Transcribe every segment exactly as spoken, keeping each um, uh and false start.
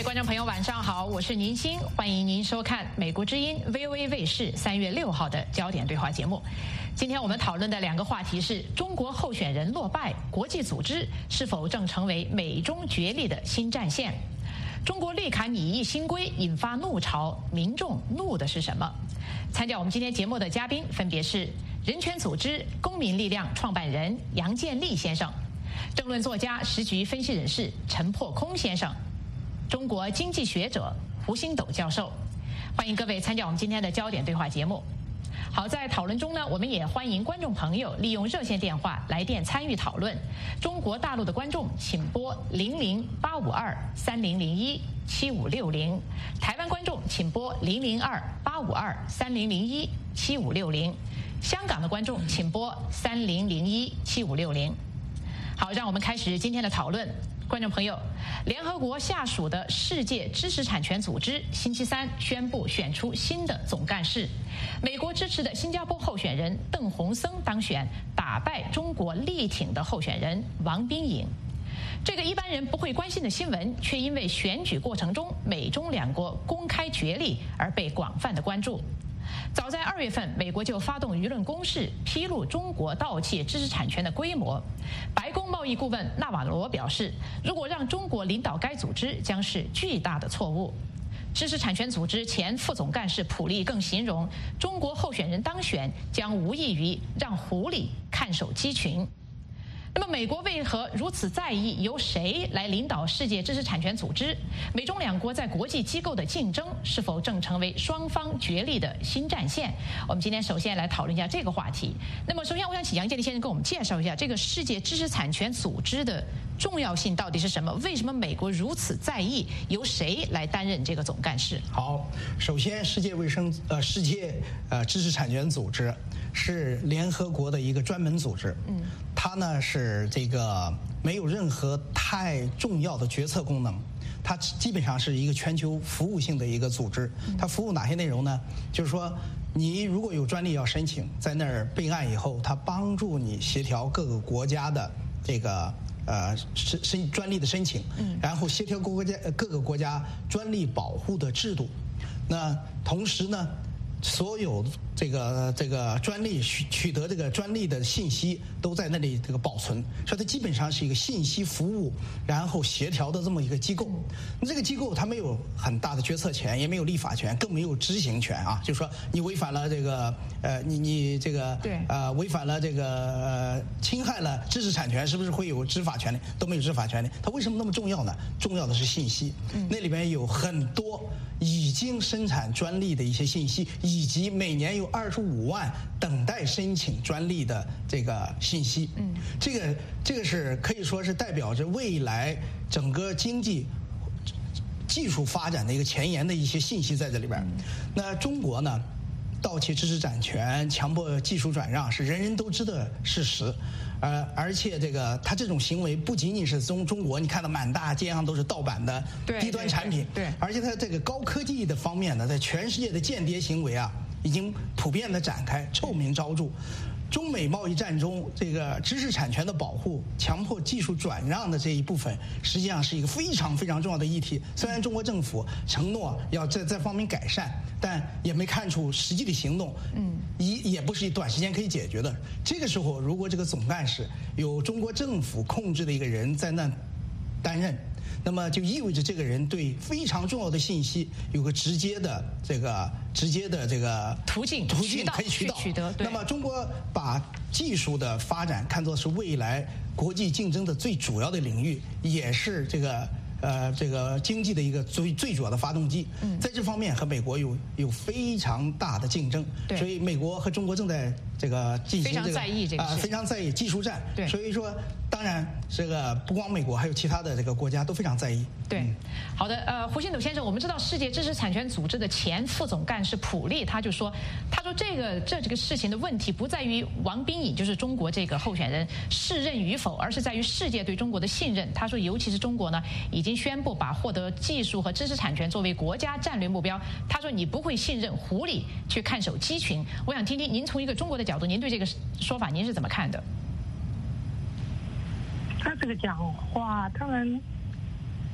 观众朋友，晚上好，我是宁鑫，欢迎您收看美国之音 V O A 卫视三月六号的焦点对话节目。今天我们讨论的两个话题是：中国候选人落败，国际组织是否正成为美中角力的新战线？中国利卡拟议新规引发怒潮，民众怒的是什么？参加我们今天节目的嘉宾分别是人权组织公民力量创办人杨建立先生，政论作家、时局分析人士陈破空先生，中国经济学者胡星斗教授。欢迎各位参加我们今天的焦点对话节目。好，在讨论中呢，我们也欢迎观众朋友利用热线电话来电参与讨论。中国大陆的观众请拨零零八五二三零零一七五六零，台湾观众请拨零零二八五二三零零一七五六零，香港的观众请拨三零零一七五六零。好，让我们开始今天的讨论。观众朋友，联合国下属的世界知识产权组织星期三宣布选出新的总干事，美国支持的新加坡候选人邓洪森当选，打败中国力挺的候选人王冰颖。这个一般人不会关心的新闻，却因为选举过程中美中两国公开角力而被广泛的关注。早在二月份，美国就发动舆论攻势，披露中国盗窃知识产权的规模。白宫贸易顾问纳瓦罗表示，如果让中国领导该组织，将是巨大的错误。知识产权组织前副总干事普利更形容，中国候选人当选将无异于让狐狸看守鸡群。那么，美国为何如此在意由谁来领导世界知识产权组织？美中两国在国际机构的竞争是否正成为双方角力的新战线？我们今天首先来讨论一下这个话题。那么，首先我想请杨建立先生给我们介绍一下这个世界知识产权组织的重要性到底是什么？为什么美国如此在意由谁来担任这个总干事？ 好，首先，世界卫生呃世界呃知识产权组织是联合国的一个专门组织，嗯，它呢是这个没有任何太重要的决策功能，它基本上是一个全球服务性的一个组织。它服务哪些内容呢？就是说，你如果有专利要申请，在那儿备案以后，它帮助你协调各个国家的这个呃申申专利的申请，然后协调各个国家各个国家专利保护的制度。那同时呢，所有这个这个专利取取得这个专利的信息都在那里这个保存，所以它基本上是一个信息服务然后协调的这么一个机构。那这个机构它没有很大的决策权，也没有立法权，更没有执行权啊。就是说你违反了这个呃你你这个对呃违反了这个呃侵害了知识产权，是不是会有执法权利？都没有执法权利。它为什么那么重要呢？重要的是信息，那里面有很多已经生产专利的一些信息，以及每年有二十五万等待申请专利的这个信息。嗯，这个这个是可以说是代表着未来整个经济技术发展的一个前沿的一些信息在这里边。那中国呢，盗窃知识产权、强迫技术转让是人人都知的事实。呃，而且这个他这种行为不仅仅是中中国，你看到满大街上都是盗版的低端产品， 对，对对而且他这个高科技的方面呢，在全世界的间谍行为啊，已经普遍的展开，臭名昭著。中美贸易战中，这个知识产权的保护、强迫技术转让的这一部分，实际上是一个非常非常重要的议题。虽然中国政府承诺要在这方面改善，但也没看出实际的行动，嗯，也也不是短时间可以解决的。这个时候，如果这个总干事有中国政府控制的一个人在那担任，那么就意味着这个人对非常重要的信息有个直接的这个直接的这个途径途径可以渠道取得。 那么中国把技术的发展看作是未来国际竞争的最主要的领域，也是这个呃这个经济的一个最最主要的发动机。嗯，在这方面和美国有有非常大的竞争。 对， 所以美国和中国正在这个进行这个非常在意这个啊、呃、非常在意技术战。 对， 所以说当然这个不光美国，还有其他的这个国家都非常在意。 对，好的，呃，胡星斗先生，我们知道世界知识产权组织的前副总干事普利他就说，他说这个这这个事情的问题不在于王冰颖就是中国这个候选人适任与否，而是在于世界对中国的信任。他说，尤其是中国呢，已经宣布把获得技术和知识产权作为国家战略目标。他说，你不会信任狐狸去看守鸡群。我想听听您从一个中国的角度，您对这个说法您是怎么看的？ 他这个讲话，当然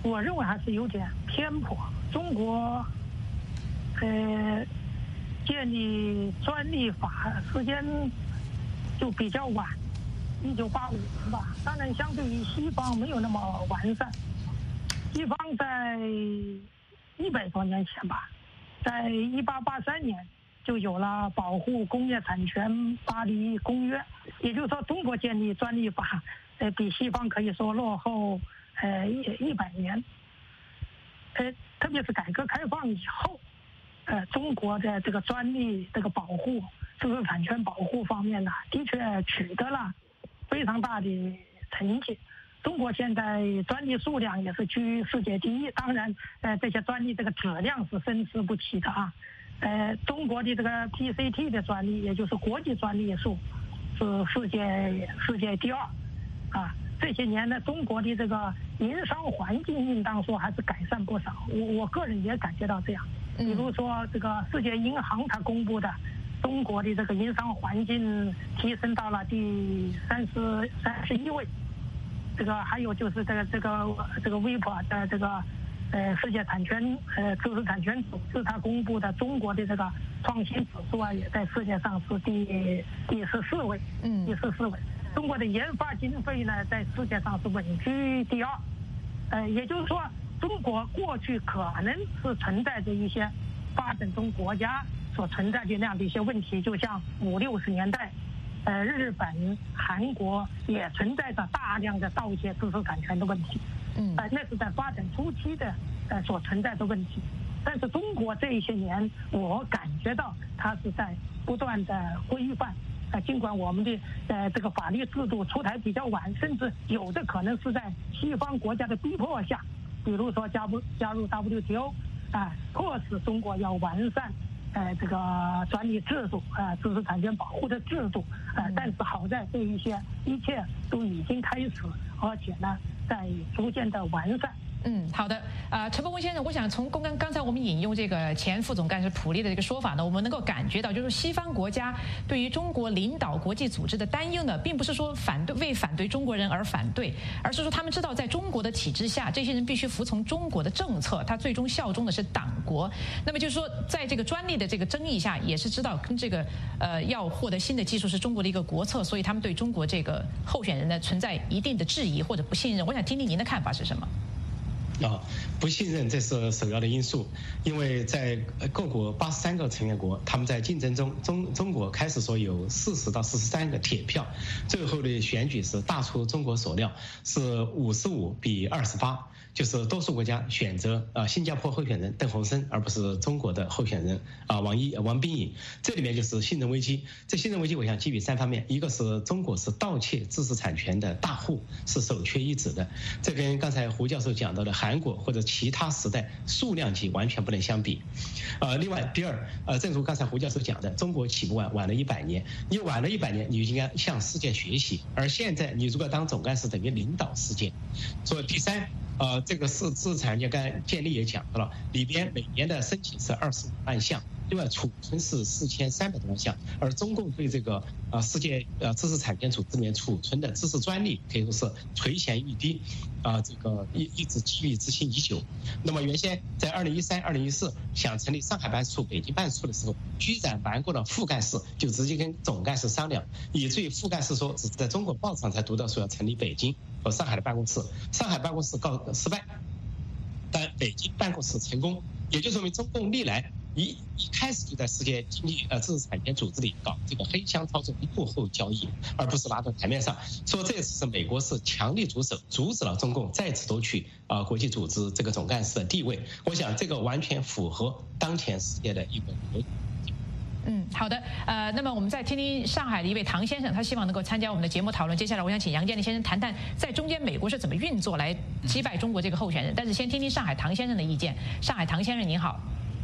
我认为还是有点偏颇。中国，呃，建立专利法时间就比较晚，一九八五年吧。当然，相对于西方没有那么完善。西方在一百多年前吧，在一八八三年就有了保护工业产权巴黎公约，也就是说，中国建立专利法，呃，比西方可以说落后呃一一百年。呃，特别是改革开放以后，呃，中国的这个专利这个保护、知识产权保护方面呢，的确取得了非常大的成绩。中国现在专利数量也是居世界第一，当然，呃，这些专利这个质量是参差不齐的啊。呃，中国的这个 P C T 的专利，也就是国际专利数，是世界世界第二，啊。这些年呢，中国的这个营商环境应当说还是改善不少。我我个人也感觉到这样。比如说，这个世界银行它公布的中国的这个营商环境提升到了第三十三十一位。这个还有就是这个这个这个 W I P O 的这个呃世界产权呃知识产权组织它公布的中国的这个创新指数啊，也在世界上是第第十四位，嗯，第十四位。中国的研发经费呢，在世界上是稳居第二，呃，也就是说，中国过去可能是存在着一些发展中国家所存在的那样的一些问题，就像五六十年代，呃，日本、韩国也存在着大量的盗窃知识产权的问题，嗯，呃，那是在发展初期的呃所存在的问题。但是中国这一些年，我感觉到它是在不断的规范。呃，尽管我们的呃这个法律制度出台比较晚，甚至有的可能是在西方国家的逼迫下，比如说加不加入 W T O， 啊、呃，迫使中国要完善呃这个专利制度，呃知识产权保护的制度，呃，但是好在这一些一切都已经开始，而且呢在逐渐的完善。 嗯，好的，呃，陈伯公先生，我想从刚刚刚才我们引用这个前副总干事普利的这个说法呢，我们能够感觉到，就是西方国家对于中国领导国际组织的担忧呢，并不是说反对为反对中国人而反对，而是说他们知道在中国的体制下，这些人必须服从中国的政策，他最终效忠的是党国。那么就是说，在这个专利的这个争议下，也是知道跟这个呃要获得新的技术是中国的一个国策，所以他们对中国这个候选人呢存在一定的质疑或者不信任。我想听听您的看法是什么？ 啊，不信任这是首要的因素，因为在各国八十三个成员国，他们在竞争中，中中国开始说有四十到四十三个铁票，最后的选举是大出中国所料，是五十五比二十八，就是多数国家选择啊新加坡候选人邓洪生，而不是中国的候选人啊王毅王斌颖。这里面就是信任危机。这信任危机，我想基于三方面，一个是中国是盗窃知识产权的大户，是首屈一指的，这跟刚才胡教授讲到的韩国或者其他时代数量级完全不能相比。呃，另外第二，呃，正如刚才胡教授讲的，中国起步晚晚了一百年，你晚了一百年，你就应该向世界学习，而现在你如果当总干事，等于领导世界。所以第三。呃，这个是知识产权，刚才建立也讲到了，里边每年的申请是二十五万项，另外储存是四千三百多万项，而中共对这个呃世界呃知识产权组织里面储存的知识专利可以说是垂涎欲滴，啊、呃，这个一一直基于执行已久。那么原先在二零一三、二零一四想成立上海办事处、北京办事处的时候，居然瞒过了副干事，就直接跟总干事商量，以至于副干事说只是在中国报上才读到说要成立北京和上海的办公室，上海办公室告失败，但北京办公室成功，也就说明中共历来一一开始就在世界经济呃知识产权组织里搞这个黑箱操作、幕后交易，而不是拿到台面上。说这次是美国是强力出手，阻止了中共再次夺取啊、呃、国际组织这个总干事的地位。我想这个完全符合当前世界的一个逻辑。 嗯，好的，呃，那么我们再听听上海的一位唐先生，他希望能够参加我们的节目讨论。接下来，我想请杨建立先生谈谈，在中间美国是怎么运作来击败中国这个候选人。但是先听听上海唐先生的意见。上海唐先生您好，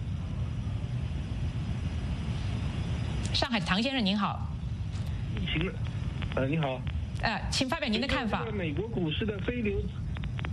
上海唐先生您好， 行，呃，你好， 呃，请发表您的看法。 美国股市的非流，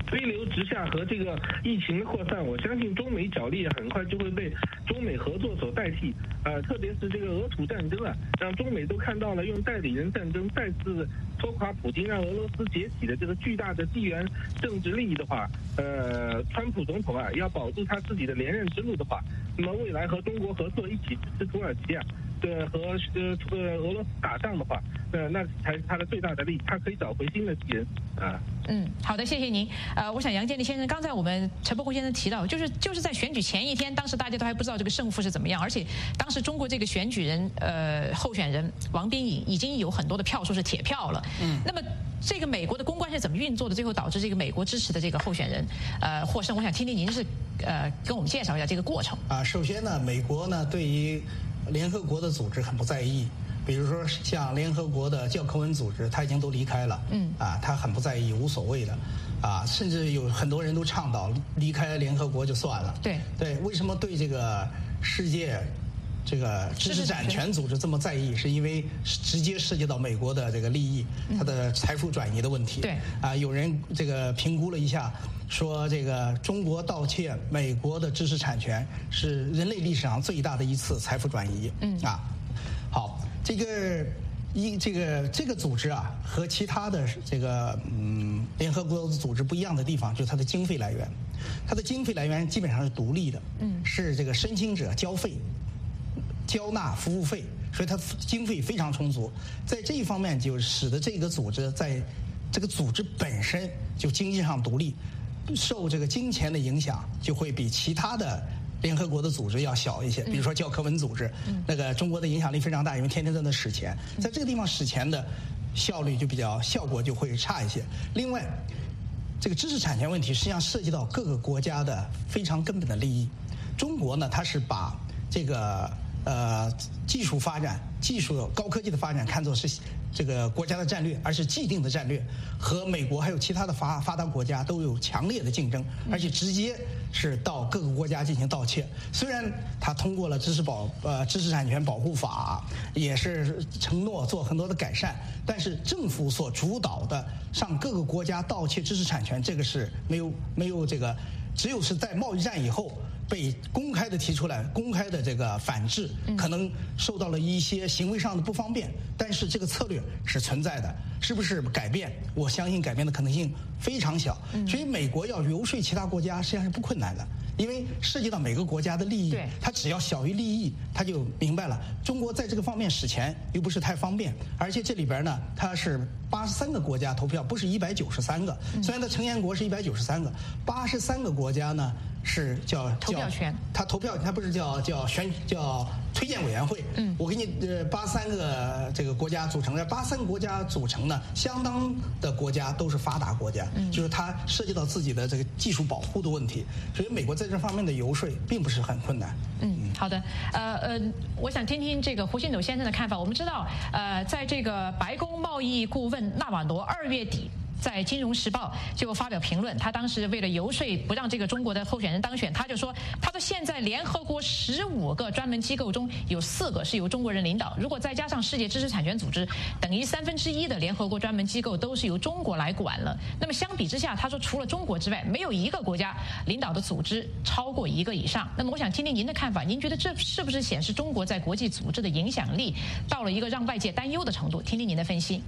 飞流直下和这个疫情的扩散，我相信中美角力很快就会被中美合作所代替。呃，特别是这个俄土战争啊，让中美都看到了用代理人战争再次拖垮普京，让俄罗斯崛起的这个巨大的地缘政治利益的话，呃，川普总统啊要保住他自己的连任之路的话，那么未来和中国合作一起支持土耳其啊，对和呃呃俄罗斯打仗的话，呃那才是他的最大的利益，他可以找回新的敌人啊。 嗯，好的，谢谢您。呃，我想杨建立先生，刚才我们陈伯宏先生提到，就是就是在选举前一天，当时大家都还不知道这个胜负是怎么样，而且当时中国这个选举人呃候选人王斌颖已经有很多的票数是铁票了。嗯，那么这个美国的公关是怎么运作的？最后导致这个美国支持的这个候选人呃获胜。我想听听您是呃跟我们介绍一下这个过程。 啊，首先呢，美国呢对于联合国的组织很不在意。比如说像联合国的教科文组织，他已经都离开了，嗯，啊，他很不在意，无所谓的，啊，甚至有很多人都倡导离开联合国就算了， 对对，为什么对这个世界这个知识产权组织这么在意？是因为直接涉及到美国的这个利益，它的财富转移的问题。 对啊，有人这个评估了一下，说这个中国盗窃美国的知识产权是人类历史上最大的一次财富转移。嗯啊，好。这个一这个这个组织啊，和其他的这个嗯联合国组织不一样的地方，就是它的经费来源。它的经费来源基本上是独立的，嗯，是这个申请者交费、交纳服务费，所以它经费非常充足。在这一方面，就使得这个组织在这个组织本身就经济上独立，受这个金钱的影响就会比其他的联合国的组织要小一些，比如说教科文组织，嗯、那个中国的影响力非常大，因为天天在那使钱，在这个地方使钱的效率就比较效果就会差一些。另外，这个知识产权问题实际上涉及到各个国家的非常根本的利益。中国呢，它是把这个呃技术发展、技术高科技的发展看作是这个国家的战略，而是既定的战略，和美国还有其他的发发达国家都有强烈的竞争，而且直接是到各个国家进行盗窃。虽然他通过了知识保呃知识产权保护法，也是承诺做很多的改善，但是政府所主导的上各个国家盗窃知识产权，这个是没有没有这个，只有是在贸易战以后被公开的提出来，公开的这个反制，可能受到了一些行为上的不方便，但是这个策略是存在的，是不是改变？我相信改变的可能性非常小。所以美国要游说其他国家实际上是不困难的，因为涉及到每个国家的利益，它只要小于利益，它就明白了。中国在这个方面使钱又不是太方便，而且这里边呢，它是八十三个国家投票，不是一百九十三个。虽然它成员国是一百九十三个，八十三个国家呢是叫投票权， 它投票它不是叫叫选叫推荐委员会。嗯，我给你呃八三个这个国家组成的，八三个国家组成呢，相当的国家都是发达国家，嗯，就是它涉及到自己的这个技术保护的问题，所以美国在这方面的游说并不是很困难。 嗯，好的，呃呃，我想听听这个胡新斗先生的看法。我们知道，呃，在这个白宫贸易顾问纳瓦罗二月底在《金融时报》就发表评论，他当时为了游说不让这个中国的候选人当选，他就说，他说现在联合国十五个专门机构中有四个是由中国人领导，如果再加上世界知识产权组织，等于三分之一的联合国专门机构都是由中国来管了。那么相比之下，他说除了中国之外，没有一个国家领导的组织超过一个以上。那么我想听听您的看法，您觉得这是不是显示中国在国际组织的影响力到了一个让外界担忧的程度？听听您的分析。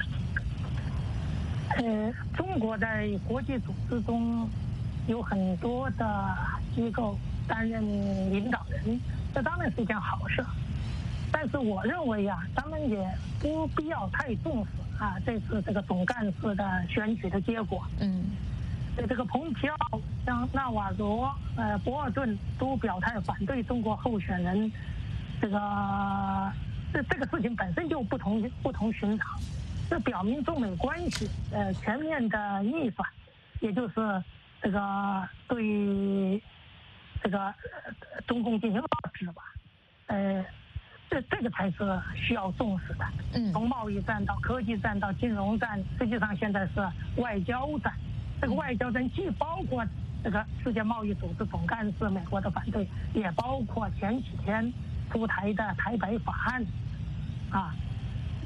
呃，中国在国际组织中有很多的机构担任领导人，这当然是一件好事。但是我认为啊，咱们也不必要太重视啊这次这个总干事的选举的结果。嗯，对这个蓬皮奥、像纳瓦罗、呃博尔顿都表态反对中国候选人，这个这这个事情本身就不同不同寻常。这表明中美关系呃全面的逆转，也就是这个对这个、呃、中共进行遏制吧，呃，这这个才是需要重视的。嗯，从贸易战到科技战到金融战，实际上现在是外交战。这个外交战既包括这个世界贸易组织总干事美国的反对，也包括前几天出台的台白法案，啊。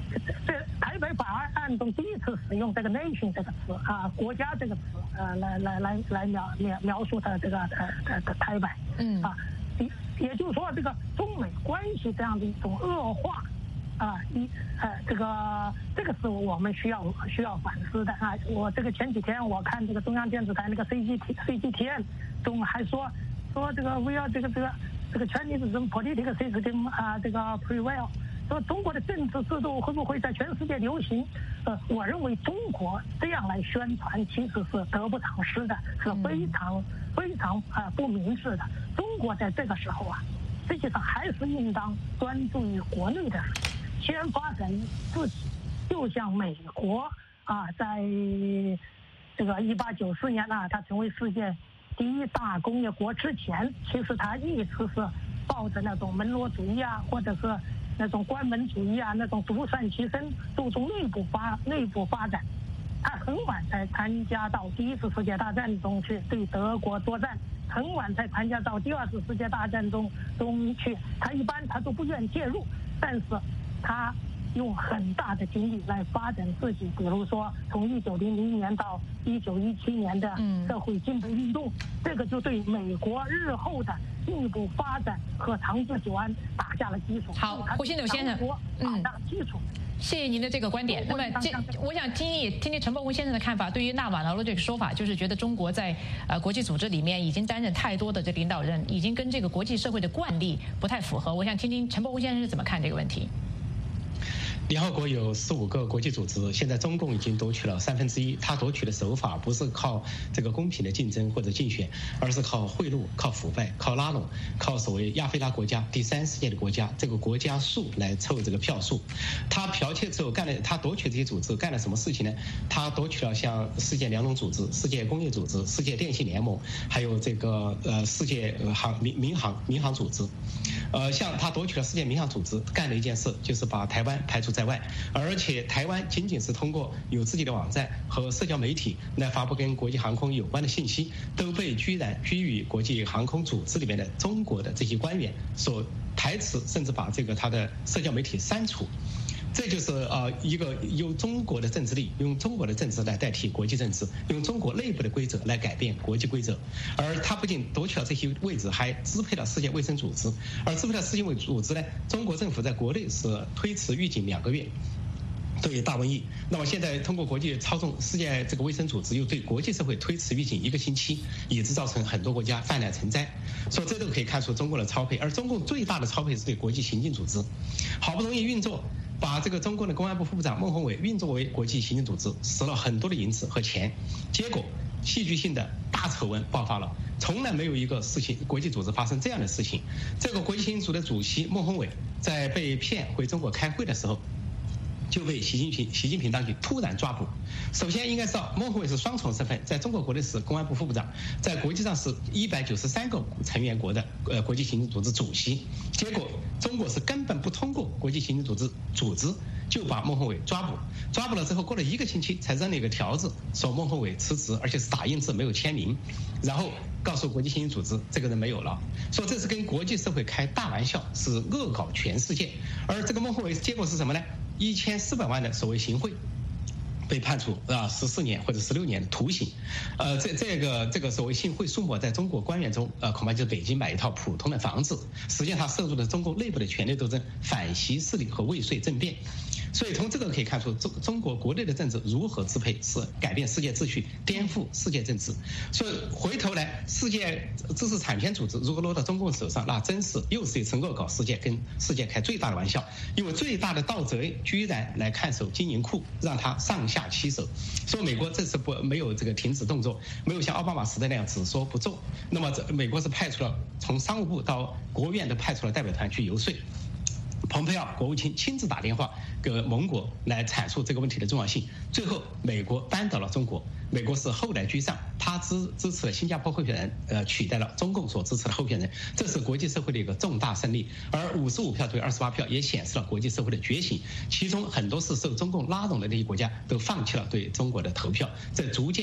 这台北法案中第一次使用这个 nation 这个词啊，国家这个词，呃，来来来来描描描述它这个呃呃的台北，嗯啊，也也就是说，这个中美关系这样的一种恶化。啊，一呃，这个这个是我们需要需要反思的啊。我这个前几天我看这个中央电视台那个 C G T C G T N 中还说说这个 we are 这个这个这个 Chinese political system 啊，这个 prevail， 说中国的政治制度会不会在全世界流行？呃，我认为中国这样来宣传其实是得不偿失的，是非常非常啊不明智的。中国在这个时候啊，实际上还是应当专注于国内的。先发展自己，就像美国啊，在这个一八九四年啊，它成为世界第一大工业国之前，其实它一直是抱着那种门罗主义啊，或者是那种关门主义啊，那种独善其身，注重内部发内部发展。它很晚才参加到第一次世界大战中去对德国作战，很晚才参加到第二次世界大战中中去。他一般他都不愿介入，但是他用很大的精力来发展自己，比如说从一九零零年到一九一七年的社会进步运动，嗯、这个就对美国日后的进一步发展和长治久安打下了基础。 好，胡新柳先生， 嗯，打下基础。 谢谢您的这个观点。那么，这我想听也听听陈伯文先生的看法。对于纳瓦罗这个说法，就是觉得中国在呃国际组织里面已经担任太多的这领导人，已经跟这个国际社会的惯例不太符合。我想听听陈伯文先生是怎么看这个问题。 联合国有十五个国际组织，现在中共已经夺取了三分之一。他夺取的手法不是靠这个公平的竞争或者竞选，而是靠贿赂、靠腐败、靠拉拢、靠所谓亚非拉国家、第三世界的国家这个国家数来凑这个票数。他剽窃之后干了，他夺取这些组织干了什么事情呢？他夺取了像世界粮农组织、世界工业组织、世界电信联盟，还有这个呃世界航民民航民航组织。呃，像他夺取了世界民航组织，干了一件事，就是把台湾排除在外，而且台湾仅仅是通过有自己的网站和社交媒体来发布跟国际航空有关的信息，都被居然居于国际航空组织里面的中国的这些官员所台词，甚至把这个他的社交媒体删除。这就是呃一个用中国的政治力，用中国的政治来代替国际政治，用中国内部的规则来改变国际规则。而他不仅夺取了这些位置，还支配了世界卫生组织。而支配了世界卫生组织呢，中国政府在国内是推迟预警两个月。对于大瘟疫，那么现在通过国际操纵世界这个卫生组织，又对国际社会推迟预警一个星期，以致造成很多国家泛滥成灾。所以这都可以看出中国的超配。而中共最大的超配是对国际行政组织，好不容易运作，把这个中共的公安部副部长孟宏伟运作为国际行政组织，使了很多的银子和钱，结果戏剧性的大丑闻爆发了。从来没有一个事情国际组织发生这样的事情。这个国际行政组织的主席孟宏伟在被骗回中国开会的时候，就被习近平习近平当局突然抓捕。首先应该知道，孟宏伟是双重身份，在中国国内是公安部副部长，在国际上是一百九十三个成员国的呃国际行政组织主席。结果中国是根本不通过国际行政组织组织就把孟宏伟抓捕，抓捕了之后，过了一个星期才扔了一个条子，说孟宏伟辞职，而且是打印字没有签名，然后告诉国际行政组织这个人没有了，说这是跟国际社会开大玩笑，是恶搞全世界。而这个孟宏伟结果是什么呢？一千四百万的所谓行贿，被判处啊十四年或者十六年的徒刑。呃，这这个这个所谓行贿数目，在中国官员中，呃，恐怕就是北京买一套普通的房子。实际上，它涉入的中共内部的权力斗争、反习势力和未遂政变。所以从这个可以看出，中中国国内的政治如何支配，是改变世界秩序、颠覆世界政治。所以回头来，世界知识产权组织如果落到中共手上，那真是又是一次恶搞世界，跟世界开最大的玩笑。因为最大的盗贼居然来看守金银库，让他上下其手。说美国这次不没有这个停止动作，没有像奥巴马时代那样只说不做。那么这美国是派出了从商务部到国务院都派出了代表团去游说。蓬佩奥国务卿亲自打电话给盟国来阐述这个问题的重要性，最后美国扳倒了中国。美国是后来居上，他支支持了新加坡候选人，呃，取代了中共所支持的候选人，这是国际社会的一个重大胜利。而五十五票对二十八票也显示了国际社会的觉醒，其中很多是受中共拉拢的那些国家都放弃了对中国的投票，这逐渐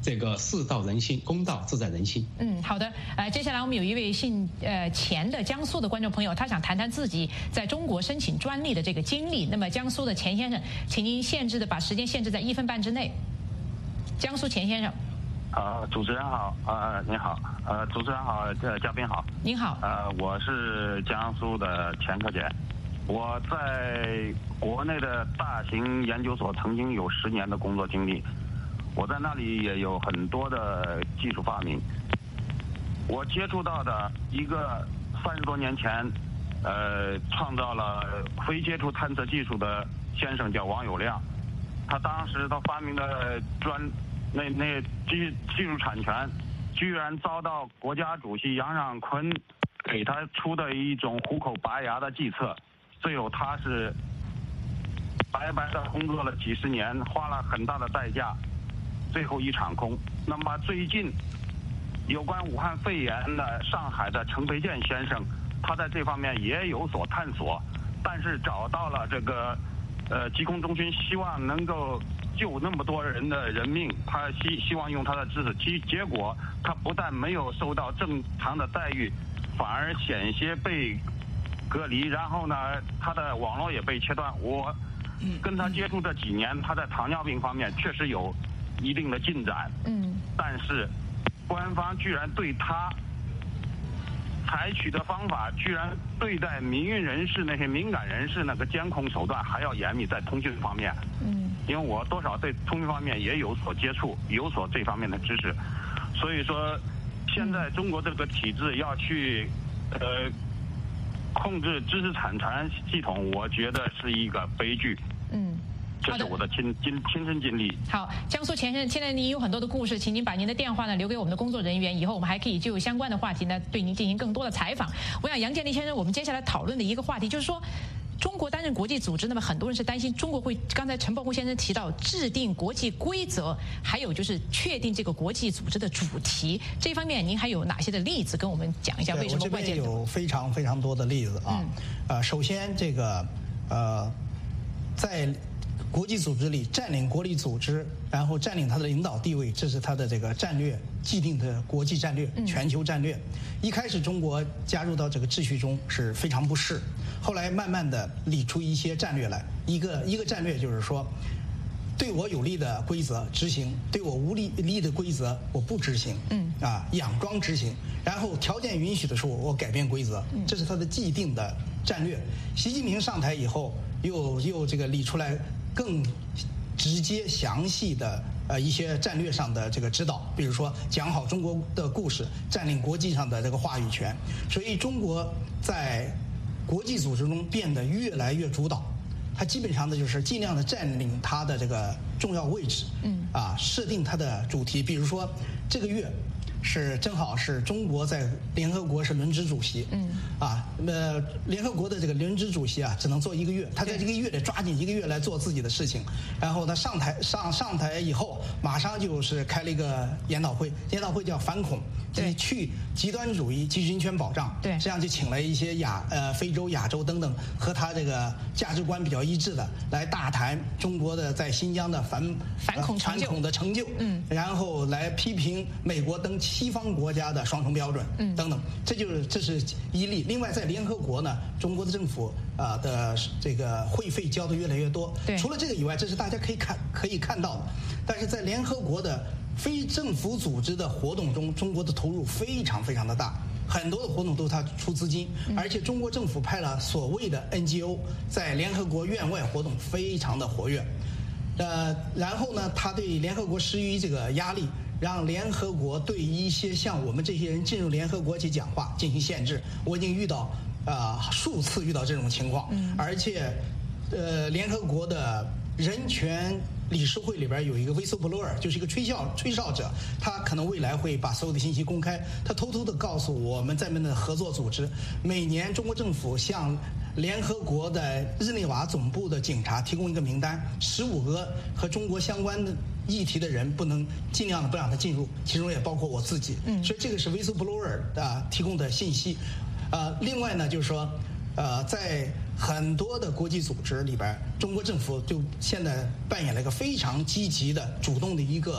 这个事到人心，公道自在人心。 嗯，好的。呃，接下来我们有一位姓呃钱的江苏的观众朋友，他想谈谈自己在中国申请专利的这个经历。那么江苏的钱先生，请您限制的把时间限制在一分半之内。江苏钱先生。 呃，主持人好，呃，您好，呃，主持人好，呃，嘉宾好， 您好， 呃，我是江苏的钱克俭，我在国内的大型研究所曾经有十年的工作经历。我在那里也有很多的技术发明。我接触到的一个三十多年前，呃，创造了非接触探测技术的先生叫王有亮，他当时他发明的专那那技技术产权，居然遭到国家主席杨尚昆给他出的一种虎口拔牙的计策，最后他是白白的工作了几十年，花了很大的代价。最后一场空。那么最近有关武汉肺炎的上海的陈培建先生，他在这方面也有所探索，但是找到了这个呃疾控中心，希望能够救那么多人的人命，他希希望用他的知识，其结果他不但没有受到正常的待遇，反而险些被隔离，然后呢他的网络也被切断。我跟他接触这几年，他在糖尿病方面确实有一定的进展，嗯，但是官方居然对他采取的方法，居然对待民运人士那些敏感人士那个监控手段还要严密，在通讯方面，嗯，因为我多少对通讯方面也有所接触，有所这方面的知识，所以说现在中国这个体制要去呃控制知识产权系统，我觉得是一个悲剧，嗯。这是我的亲亲亲身经历。 好，江苏钱先生，现在您有很多的故事，请您把您的电话呢留给我们的工作人员，以后我们还可以就相关的话题呢对您进行更多的采访。我想杨建立先生，我们接下来讨论的一个话题就是说，中国担任国际组织，那么很多人是担心中国会，刚才陈伯虎先生提到制定国际规则，还有就是确定这个国际组织的主题，这方面您还有哪些的例子跟我们讲一下？为什么会这样？ 我这边有非常非常多的例子啊。嗯、呃，首先这个呃，在国际组织里占领国际组织，然后占领它的领导地位，这是它的这个战略既定的国际战略、全球战略。一开始中国加入到这个秩序中是非常不适，后来慢慢的理出一些战略来。一个一个战略就是说，对我有利的规则执行，对我无利利的规则我不执行。嗯啊，佯装执行，然后条件允许的时候我改变规则，这是它的既定的战略。习近平上台以后，又又这个理出来更直接详细的呃一些战略上的这个指导，比如说讲好中国的故事，占领国际上的这个话语权。所以中国在国际组织中变得越来越主导，它基本上呢就是尽量的占领它的这个重要位置，嗯啊，设定它的主题。比如说这个月是正好是中国在联合国是轮值主席，嗯啊，呃，联合国的这个轮值主席啊，只能做一个月，他在这个月得抓紧一个月来做自己的事情。然后他上台上上台以后，马上就是开了一个研讨会，研讨会叫反恐，就是去极端主义及人权保障。对，实际上就请了一些亚呃非洲、亚洲等等和他这个价值观比较一致的来大谈中国的在新疆的反反恐反恐的成就，嗯，然后来批评美国等西方国家的双重标准，嗯，等等，这就是这是一例。另外，在联合国呢，中国的政府啊、呃、的这个会费交的越来越多。对，除了这个以外，这是大家可以看可以看到的。但是在联合国的非政府组织的活动中，中国的投入非常非常的大，很多的活动都是他出资金，而且中国政府派了所谓的 N G O 在联合国院外活动非常的活跃。呃，然后呢，他对联合国施予这个压力，让联合国对一些像我们这些人进入联合国去讲话进行限制。我已经遇到呃数次遇到这种情况，而且呃联合国的人权理事会里边有一个 whistleblower， 就是一个吹哨吹哨者，他可能未来会把所有的信息公开。他偷偷的告诉我们在内的合作组织，每年中国政府向联合国的日内瓦总部的警察提供一个名单，十五个和中国相关的议题的人不能尽量的不让他进入，其中也包括我自己。嗯，所以这个是 whistleblower 啊提供的信息。呃，另外呢，就是说，呃，在很多的国际组织里边，中国政府就现在扮演了一个非常积极的、主动的一个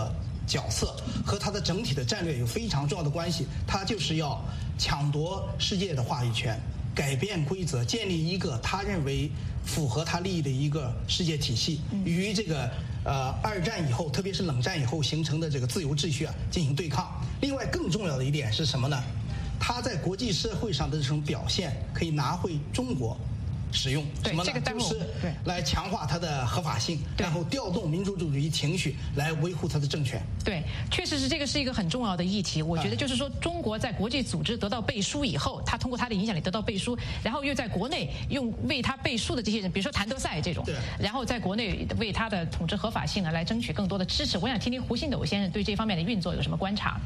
角色和它的整体的战略有非常重要的关系。它就是要抢夺世界的话语权，改变规则，建立一个他认为符合他利益的一个世界体系，与这个呃二战以后，特别是冷战以后形成的这个自由秩序啊进行对抗。另外，更重要的一点是什么呢？他在国际社会上的这种表现可以拿回中国使用，什么呢？就是来强化它的合法性，然后调动民族主义情绪来维护它的政权。 对，确实是这个是一个很重要的议题。我觉得就是说，中国在国际组织得到背书以后，他通过他的影响力得到背书，然后又在国内用为他背书的这些人，比如说谭德赛这种，然后在国内为他的统治合法性呢来争取更多的支持。我想听听胡信斗先生对这方面的运作有什么观察？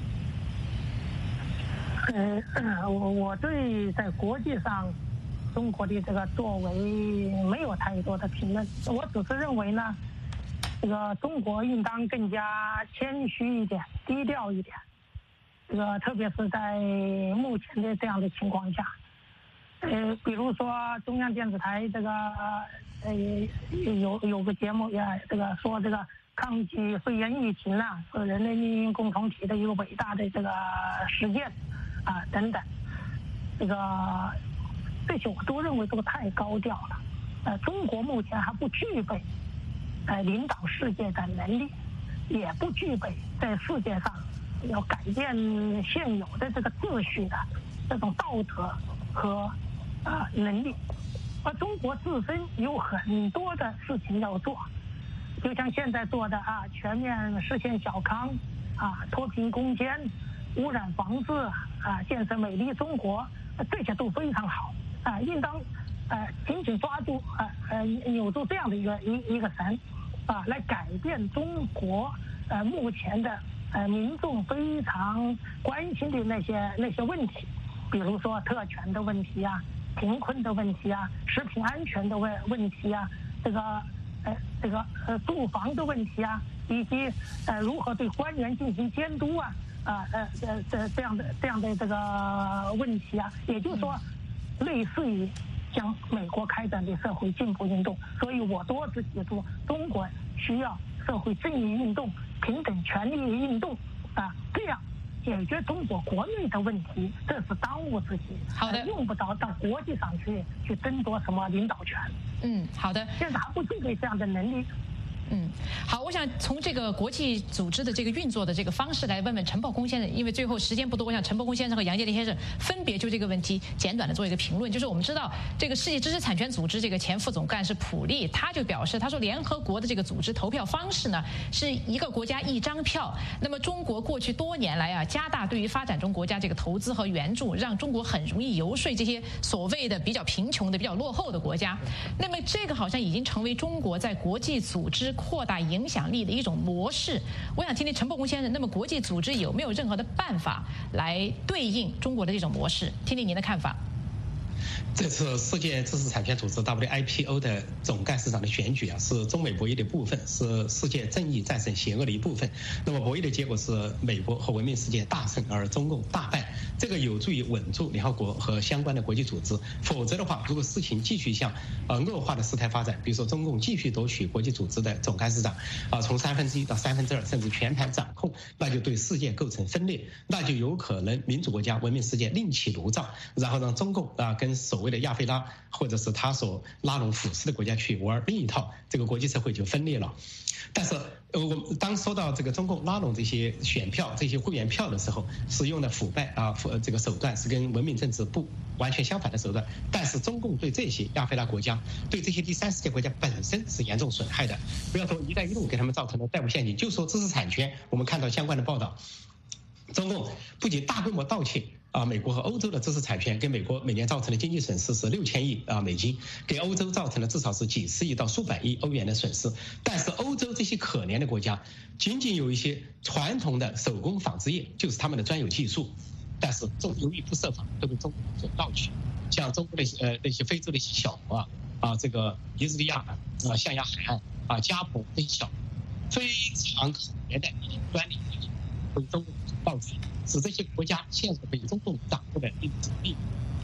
呃，我我对在国际上中国的这个作为没有太多的评论，我只是认为呢，这个中国应当更加谦虚一点，低调一点。这个特别是在目前的这样的情况下，呃，比如说中央电视台这个呃有有个节目也这个说这个抗击肺炎疫情啊，是人类命运共同体的一个伟大的这个实践啊等等，这个。这些我都认为都太高调了，呃，中国目前还不具备，呃，领导世界的能力，也不具备在世界上要改变现有的这个秩序的这种道德和啊、呃、能力，而中国自身有很多的事情要做，就像现在做的啊，全面实现小康啊，脱贫攻坚、污染防治啊，建设美丽中国，这些都非常好。啊，应当，呃，紧紧抓住，呃呃，扭住这样的一个一一个绳，啊，来改变中国呃目前的呃民众非常关心的那些那些问题，比如说特权的问题啊，贫困的问题啊，食品安全的问问题啊，这个呃这个呃住房的问题啊，以及呃如何对官员进行监督啊，啊呃呃这这样的这样的这个问题啊，也就是说。类似于像美国开展的社会进步运动，所以我多次提出，中国需要社会正义运动、平等权利运动啊，这样解决中国国内的问题，这是当务之急。 好的， 用不着到国际上去去争夺什么领导权。 嗯，好的。 现在还不具备这样的能力。 嗯，好，我想从这个国际组织的这个运作的这个方式来问问陈爆公先生，因为最后时间不多，我想陈爆公先生和杨洁篪先生分别就这个问题简短的做一个评论。就是我们知道这个世界知识产权组织这个前副总干事普利，他就表示，他说联合国的这个组织投票方式呢是一个国家一张票。那么中国过去多年来啊，加大对于发展中国家这个投资和援助，让中国很容易游说这些所谓的比较贫穷的、比较落后的国家。那么这个好像已经成为中国在国际组织扩大影响力的一种模式。我想听听陈爆公先生，那么国际组织有没有任何的办法来对应中国的这种模式？听听您的看法。 这次世界知识产权组织 W I P O 的总干事长的选举啊，是中美博弈的部分，是世界正义战胜邪恶的一部分。那么博弈的结果是美国和文明世界大胜，而中共大败。这个有助于稳住联合国和相关的国际组织。否则的话，如果事情继续向呃恶化的事态发展，比如说中共继续夺取国际组织的总干事长啊，从三分之一到三分之二，甚至全盘掌控，那就对世界构成分裂，那就有可能民主国家、文明世界另起炉灶，然后让中共啊跟所谓的亚非拉或者是他所拉拢腐蚀的国家去玩另一套，这个国际社会就分裂了。但是呃，我们当说到这个中共拉拢这些选票、这些会员票的时候，使用的腐败啊，这个手段是跟文明政治不完全相反的手段。但是中共对这些亚非拉国家、对这些第三世界国家本身是严重损害的。不要说“一带一路”给他们造成的债务陷阱，就说知识产权，我们看到相关的报道，中共不仅大规模盗窃啊，美国和欧洲的知识产权，给美国每年造成的经济损失是六千亿啊美金，给欧洲造成了至少是几十亿到数百亿欧元的损失。但是欧洲这些可怜的国家，仅仅有一些传统的手工纺织业，就是他们的专有技术，但是中由于不设防，都被中国所盗取。像中国的呃那些非洲的一些小国啊啊，这个尼日利亚啊、象牙海岸啊、加蓬这些小非常可怜的一些专利技术，被中国所盗取。使这些国家现在被中共掌握的领土力，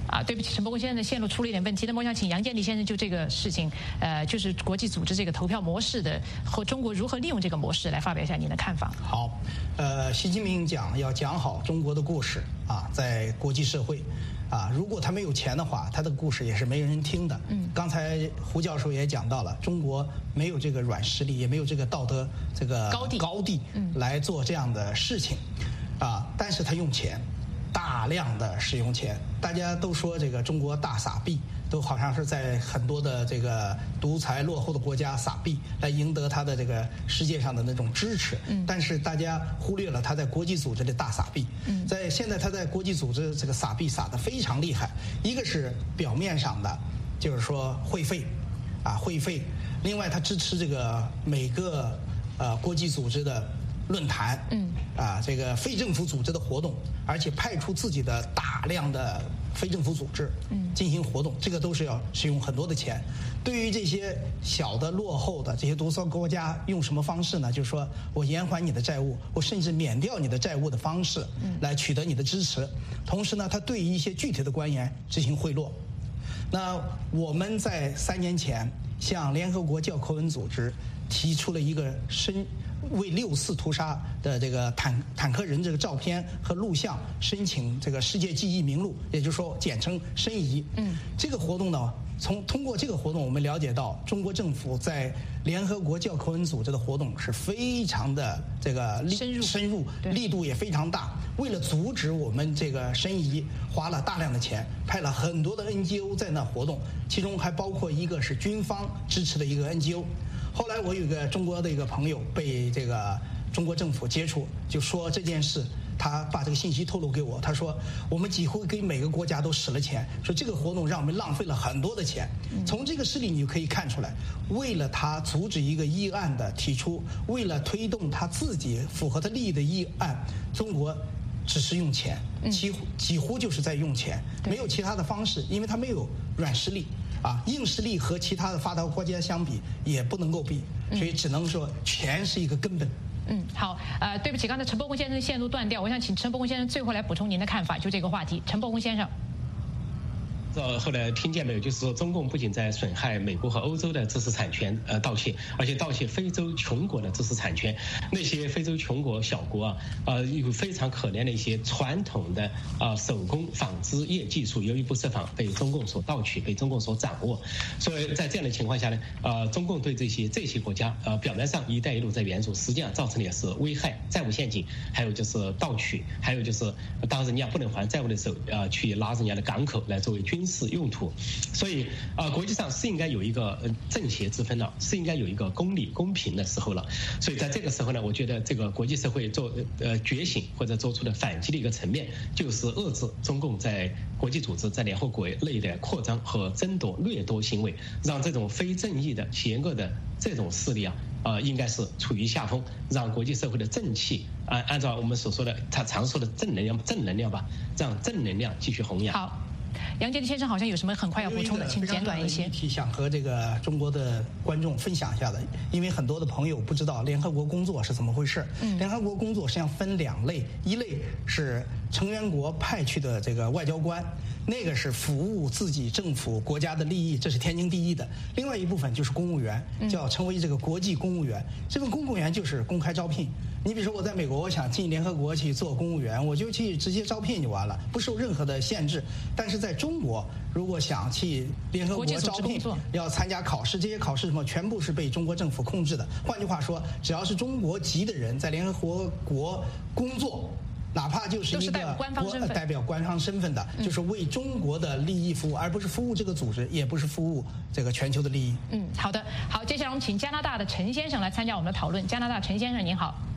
啊，对不起，陈伯公先生的线路出了一点问题，那么我想请杨建立先生就这个事情，呃，就是国际组织这个投票模式的和中国如何利用这个模式来发表一下您的看法。 好，呃，习近平讲要讲好中国的故事啊，在国际社会。啊，如果他没有钱的话，他的故事也是没人听的。嗯，刚才胡教授也讲到了，中国没有这个软实力，也没有这个道德这个高地高地来做这样的事情，啊，但是他用钱，大量的使用钱。大家都说这个中国大撒币，都好像是在很多的这个独裁落后的国家撒币来赢得他的这个世界上的那种支持。嗯，但是大家忽略了他在国际组织里大撒币。嗯，在现在他在国际组织这个撒币撒得非常厉害，一个是表面上的，就是说会费，啊会费，另外他支持这个每个呃国际组织的论坛，嗯，啊，这个非政府组织的活动，而且派出自己的大量的非政府组织，嗯，进行活动，这个都是要使用很多的钱。对于这些小的落后的这些独裁国家，用什么方式呢？就是说我延缓你的债务，我甚至免掉你的债务的方式，来取得你的支持。同时呢，他对于一些具体的官员执行贿赂。那我们在三年前向联合国教科文组织提出了一个申。为六四屠杀的这个坦坦克人这个照片和录像申请这个世界记忆名录，也就是说简称申遗。嗯，这个活动呢，从通过这个活动，我们了解到中国政府在联合国教科文组织的活动是非常的这个深入， 深入，力度也非常大。为了阻止我们这个申遗，花了大量的钱，派了很多的 N G O 在那活动，其中还包括一个是军方支持的一个 N G O。后来我有个中国的一个朋友被这个中国政府接触，就说这件事，他把这个信息透露给我。他说我们几乎给每个国家都使了钱，说这个活动让我们浪费了很多的钱。从这个事例你就可以看出来，为了他阻止一个议案的提出，为了推动他自己符合他利益的议案，中国只是用钱，几乎几乎就是在用钱，没有其他的方式，因为他没有软实力。啊，硬实力和其他的发达国家相比也不能够比，所以只能说钱是一个根本。 嗯，好，呃，对不起，刚才陈伯公先生的线路断掉，我想请陈伯公先生最后来补充您的看法，就这个话题。陈伯公先生。 呃，后来听见没有？就是说，中共不仅在损害美国和欧洲的知识产权，呃，盗窃，而且盗窃非洲穷国的知识产权。那些非洲穷国小国啊，呃，有非常可怜的一些传统的啊、呃、手工纺织业技术，由于不设防被中共所盗取，被中共所掌握。所以在这样的情况下呢，呃，中共对这些这些国家，呃，表面上“一带一路”在援助，实际上造成的也是危害、债务陷阱，还有就是盗取，还有就是当人家不能还债务的时候，呃，去拿人家的港口来作为军事用途。所以啊、呃，国际上是应该有一个正邪之分了，是应该有一个公理公平的时候了。所以在这个时候呢，我觉得这个国际社会做呃觉醒或者做出的反击的一个层面，就是遏制中共在国际组织、在联合国内的扩张和争夺、掠夺行为，让这种非正义的、邪恶的这种势力啊，呃，应该是处于下风，让国际社会的正气按、呃、按照我们所说的他常说的正能量、正能量吧，让正能量继续弘扬。 好。杨建立先生好像有什么很快要补充的，请简短一些。 想和这个中国的观众分享一下的，因为很多的朋友不知道联合国工作是怎么回事。嗯，联合国工作实际上分两类，一类是成员国派去的这个外交官，那个是服务自己政府国家的利益，这是天经地义的。另外一部分就是公务员，叫成为这个国际公务员。这份公务员就是公开招聘。你比如说我在美国，我想进联合国去做公务员，我就去直接招聘就完了，不受任何的限制。但是在中国，如果想去联合国招聘，要参加考试，这些考试什么全部是被中国政府控制的。换句话说，只要是中国籍的人在联合国国工作，哪怕就是一个国代表官方身份的，就是为中国的利益服务，而不是服务这个组织，也不是服务这个全球的利益。 嗯，好的，好，接下来我们请加拿大的陈先生来参加我们的讨论。加拿大陈先生您好。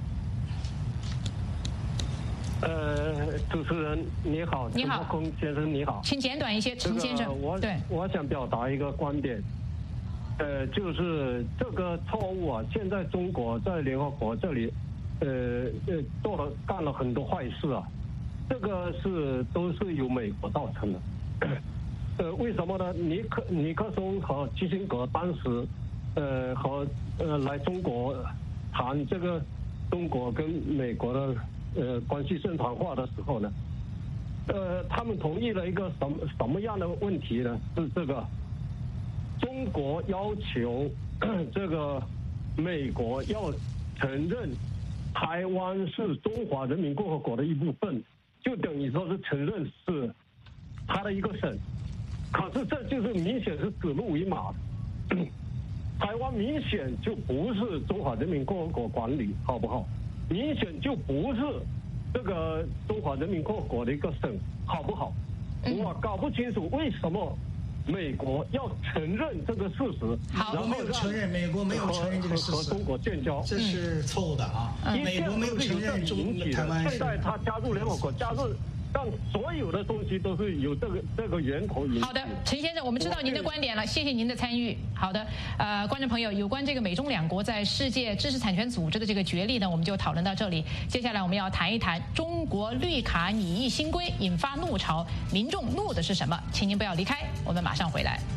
呃，主持人你好， 你好， 龚先生你好， 请简短一些，陈先生。 这个、我对， 我想表达一个观点，呃，就是这个错误啊，现在中国在联合国这里，呃呃，做了干了很多坏事啊，这个是都是由美国造成的。呃，为什么呢？尼克尼克松和基辛格当时，呃和呃来中国谈这个中国跟美国的。呃，关系正常化的时候呢， 呃，他们同意了一个什么什么样的问题呢？是这个，中国要求这个美国要承认台湾是中华人民共和国的一部分，就等于说是承认是他的一个省。可是这就是明显是指鹿为马。台湾明显就不是中华人民共和国管理，好不好？明显就不是这个中华人民共和国的一个省，好不好？我搞不清楚为什么美国要承认这个事实， 好，然后没有承认，美国没有承认这个事实， 和中国建交， 这是错误的啊！美国没有承认中台湾是。 现在他加入联合国，加入。但所有的东西都是有这个这个源头。 好的，陈先生，我们知道您的观点了，谢谢您的参与。好的，呃，观众朋友，有关这个美中两国在世界知识产权组织的这个决议呢，我们就讨论到这里。接下来我们要谈一谈中国绿卡拟议新规引发怒潮，民众怒的是什么？请您不要离开，我们马上回来。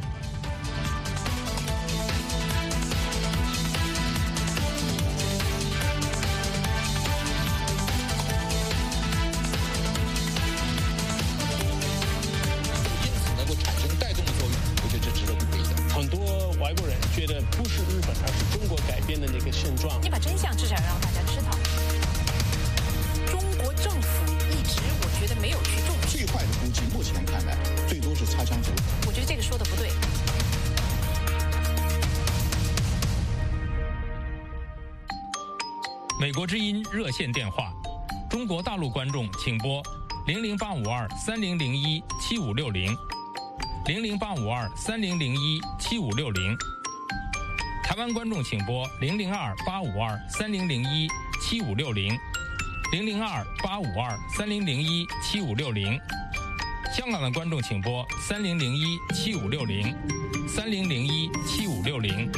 觉得不是日本，而是中国改变的那个现状。 你把真相至少让大家知道。中国政府一直，我觉得没有去重视。 最坏的估计，目前看来，最多是擦枪走火。 我觉得这个说的不对。 美国之音热线电话，中国大陆观众请拨零零八五二三零零一七五六零，零零八五二三零零一七五六零。台湾观众请拨零零二八五二三零零一七五六零，零零二八五二三零零一七五六零。香港的观众请拨三零零一七五六零，三零零一七五六零。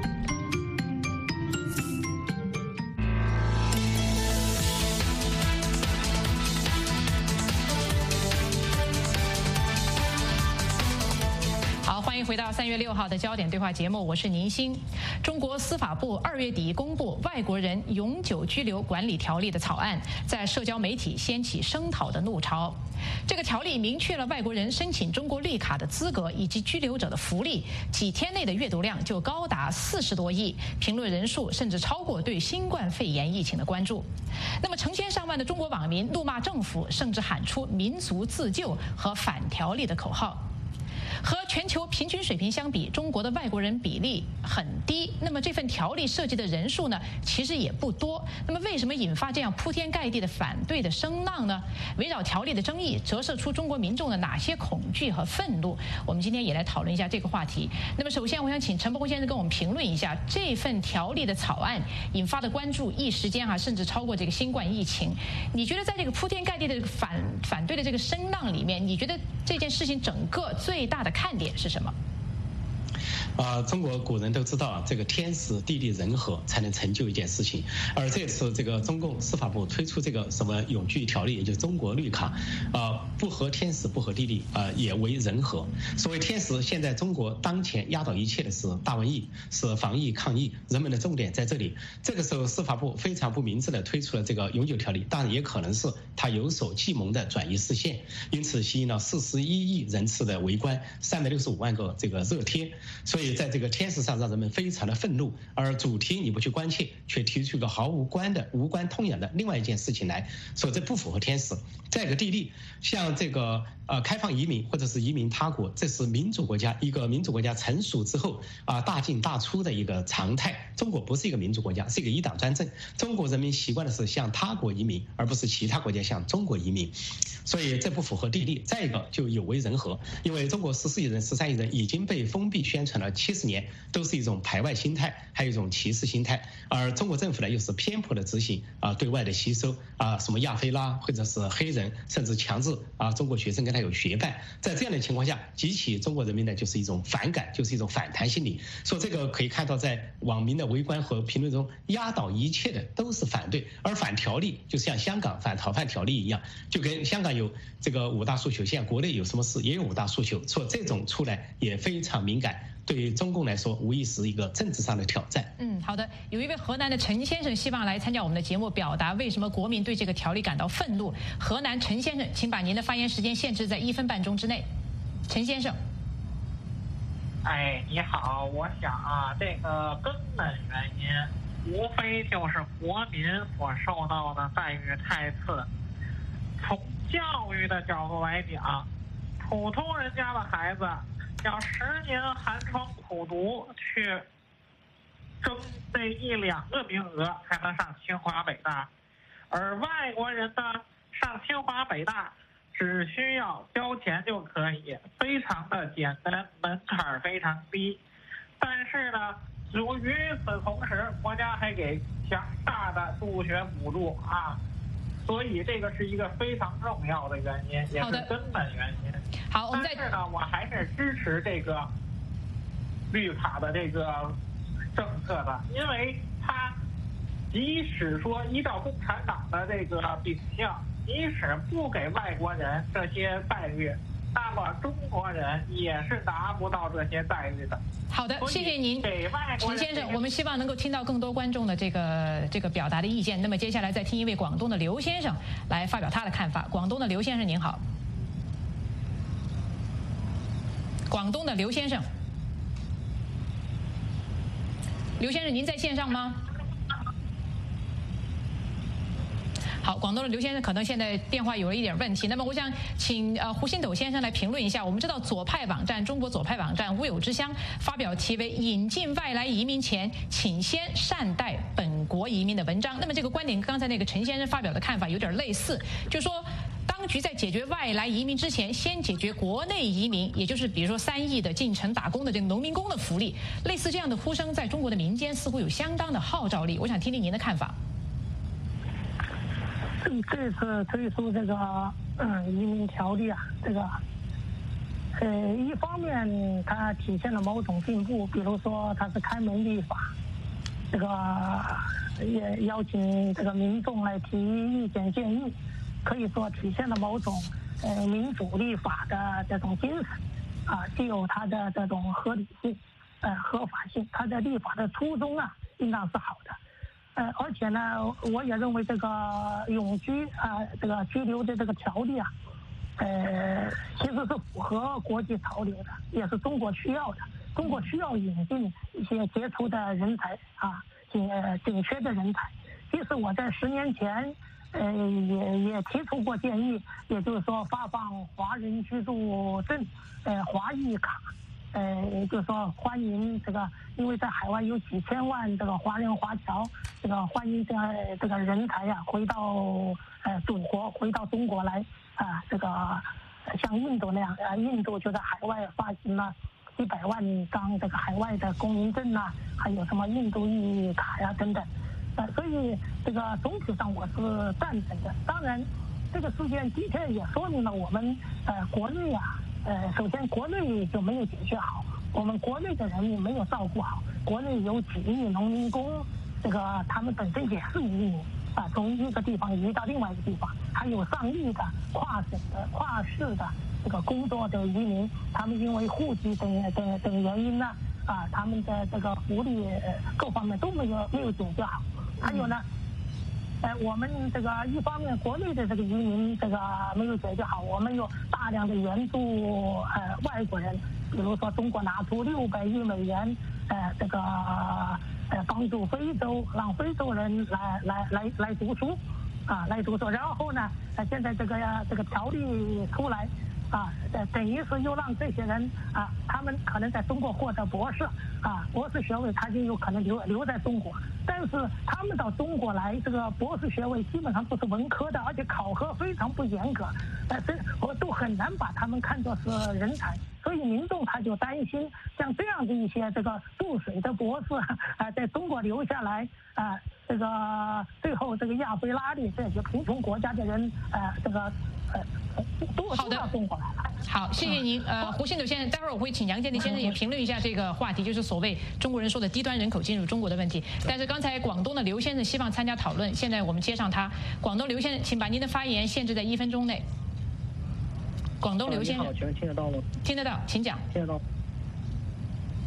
回到三月六号的焦点对话节目，我是宁鑫。中国司法部二月底公布《外国人永久居留管理条例》的草案，在社交媒体掀起声讨的怒潮。这个条例明确了外国人申请中国绿卡的资格以及居留者的福利，几天内的阅读量就高达四十多亿，评论人数甚至超过对新冠肺炎疫情的关注。那么成千上万的中国网民怒骂政府，甚至喊出民族自救和反条例的口号。和全球平均水平相比，中国的外国人比例很低。那么这份条例涉及的人数呢，其实也不多。那么为什么引发这样铺天盖地的反对的声浪呢？围绕条例的争议，折射出中国民众的哪些恐惧和愤怒？我们今天也来讨论一下这个话题。那么首先，我想请陈伯公先生跟我们评论一下这份条例的草案引发的关注，一时间啊，甚至超过这个新冠疫情。你觉得在这个铺天盖地的反反对的这个声浪里面，你觉得这件事情整个最大的看点是什么？ 啊、呃，中国古人都知道，这个天时地利人和才能成就一件事情。而这次这个中共司法部推出这个什么永居条例，也就是中国绿卡，啊、呃，不合天时，不合地利，啊、呃，也为人和。所谓天时，现在中国当前压倒一切的是大瘟疫，是防疫抗疫，人们的重点在这里。这个时候，司法部非常不明智的推出了这个永久条例，当然也可能是他有所计谋的转移视线，因此吸引了四十一亿人次的围观，三百六十五万个这个热贴。所以在这个天时上让人们非常的愤怒，而主题你不去关切，却提出一个毫无关的无关痛痒的另外一件事情来说，这不符合天时。再一个地利，像这个呃开放移民或者是移民他国，这是民主国家一个民主国家成熟之后啊、呃、大进大出的一个常态。中国不是一个民主国家，是一个一党专政。中国人民习惯的是向他国移民，而不是其他国家向中国移民，所以这不符合地利。再一个就有违人和，因为中国十四亿人、十三亿人已经被封闭宣传了七十年，都是一种排外心态，还有一种歧视心态。而中国政府呢，又是偏颇的执行啊、呃、对外的吸收啊、呃，什么亚非拉或者是黑人，甚至强制啊、呃、中国学生跟他有学伴。在这样的情况下，激起中国人民呢就是一种反感，就是一种反弹心理。所以这个可以看到，在网民的围观和评论中，压倒一切的都是反对。而反条例就像香港反逃犯条例一样，就跟香港有这个五大诉求，现在国内有什么事也有五大诉求，所以这种出来也非常敏感。 对中共来说无疑是一个政治上的挑战。 嗯，好的。有一位河南的陈先生希望来参加我们的节目，表达为什么国民对这个条例感到愤怒。河南陈先生，请把您的发言时间限制在一分半钟之内。陈先生。 哎，你好，我想啊，这个根本原因无非就是国民所受到的待遇太次。从教育的角度来讲，普通人家的孩子要十年寒窗苦读去争那一两个名额才能上清华北大，而外国人呢，上清华北大只需要交钱就可以，非常的简单，门槛非常低。但是呢，由于此同时，国家还给强大的入学补助啊，所以这个是一个非常重要的原因，也是根本原因。 好，我们但是呢，我还是支持这个绿卡的这个政策的，因为它即使说依照共产党的这个秉性，即使不给外国人这些待遇，那么中国人也是拿不到这些待遇的。 好的，谢谢您，陈先生。我们希望能够听到更多观众的这个这个表达的意见。那么接下来再听一位广东的刘先生来发表他的看法。广东的刘先生您好。广东的刘先生，刘先生您在线上吗？好，广东的刘先生可能现在电话有了一点问题。那么我想请呃胡新斗先生来评论一下。我们知道左派网站中国左派网站无有之乡发表题为《引进外来移民前，请先善待本国移民》的文章。那么这个观点跟刚才那个陈先生发表的看法有点类似，就是说当局在解决外来移民之前，先解决国内移民，也就是比如说三亿的进城打工的这个农民工的福利。类似这样的呼声，在中国的民间似乎有相当的号召力。我想听听您的看法。 这次推出这个嗯移民条例啊，这个呃一方面它体现了某种进步，比如说它是开门立法，这个也邀请这个民众来提意见建议，可以说体现了某种呃民主立法的这种精神啊，既有它的这种合理性、呃合法性，它的立法的初衷啊，应当是好的。呃，而且呢，我也认为这个永居啊、呃，这个居留的这个条例啊，呃，其实是符合国际潮流的，也是中国需要的。中国需要引进一些杰出的人才啊，紧紧缺的人才。其实我在十年前，呃，也也提出过建议，也就是说发放华人居住证，呃，华裔卡。呃，也就是说，欢迎这个，因为在海外有几千万这个华人华侨，这个欢迎这个这个人才呀、啊，回到呃祖国，回到中国来啊，这个像印度那样，呃，印度就在海外发行了几百万张这个海外的公民证呐、啊，还有什么印度裔卡呀等等，呃，所以这个总体上我是赞成的。当然，这个事件的确也说明了我们呃国内啊。呃，首先国内就没有解决好，我们国内的人民没有照顾好，国内有几亿农民工，这个他们本身也是移民啊，从一个地方移到另外一个地方，还有上亿的跨省的、跨市的这个工作的移民，他们因为户籍等等等原因呢，啊，他们的这个福利各方面都没有没有解决好，还有呢。呃，我们这个一方面国内的这个移民这个没有解决好，我们有大量的援助呃外国人，比如说中国拿出六百亿美元，呃这个呃帮助非洲，让非洲人来来来来读书，啊来读书，然后呢，呃现在这个这个条例出来。啊，等于是又让这些人啊，他们可能在中国获得博士啊，博士学位，他就有可能留留在中国。但是他们到中国来，这个博士学位基本上都是文科的，而且考核非常不严格，但是我都很难把他们看作是人才。所以民众他就担心，像这样的一些这个注水的博士啊，在中国留下来啊，这个最后这个亚非拉里这些贫穷国家的人啊，这个呃。 好的，好，谢谢您。呃，胡新斗先生，待会儿我会请杨建立先生也评论一下这个话题，就是所谓中国人说的低端人口进入中国的问题。但是刚才广东的刘先生希望参加讨论，现在我们接上他。广东刘先生，请把您的发言限制在一分钟内。广东刘先生， 好，请问听得到吗？ 听得到，请讲。 听得到。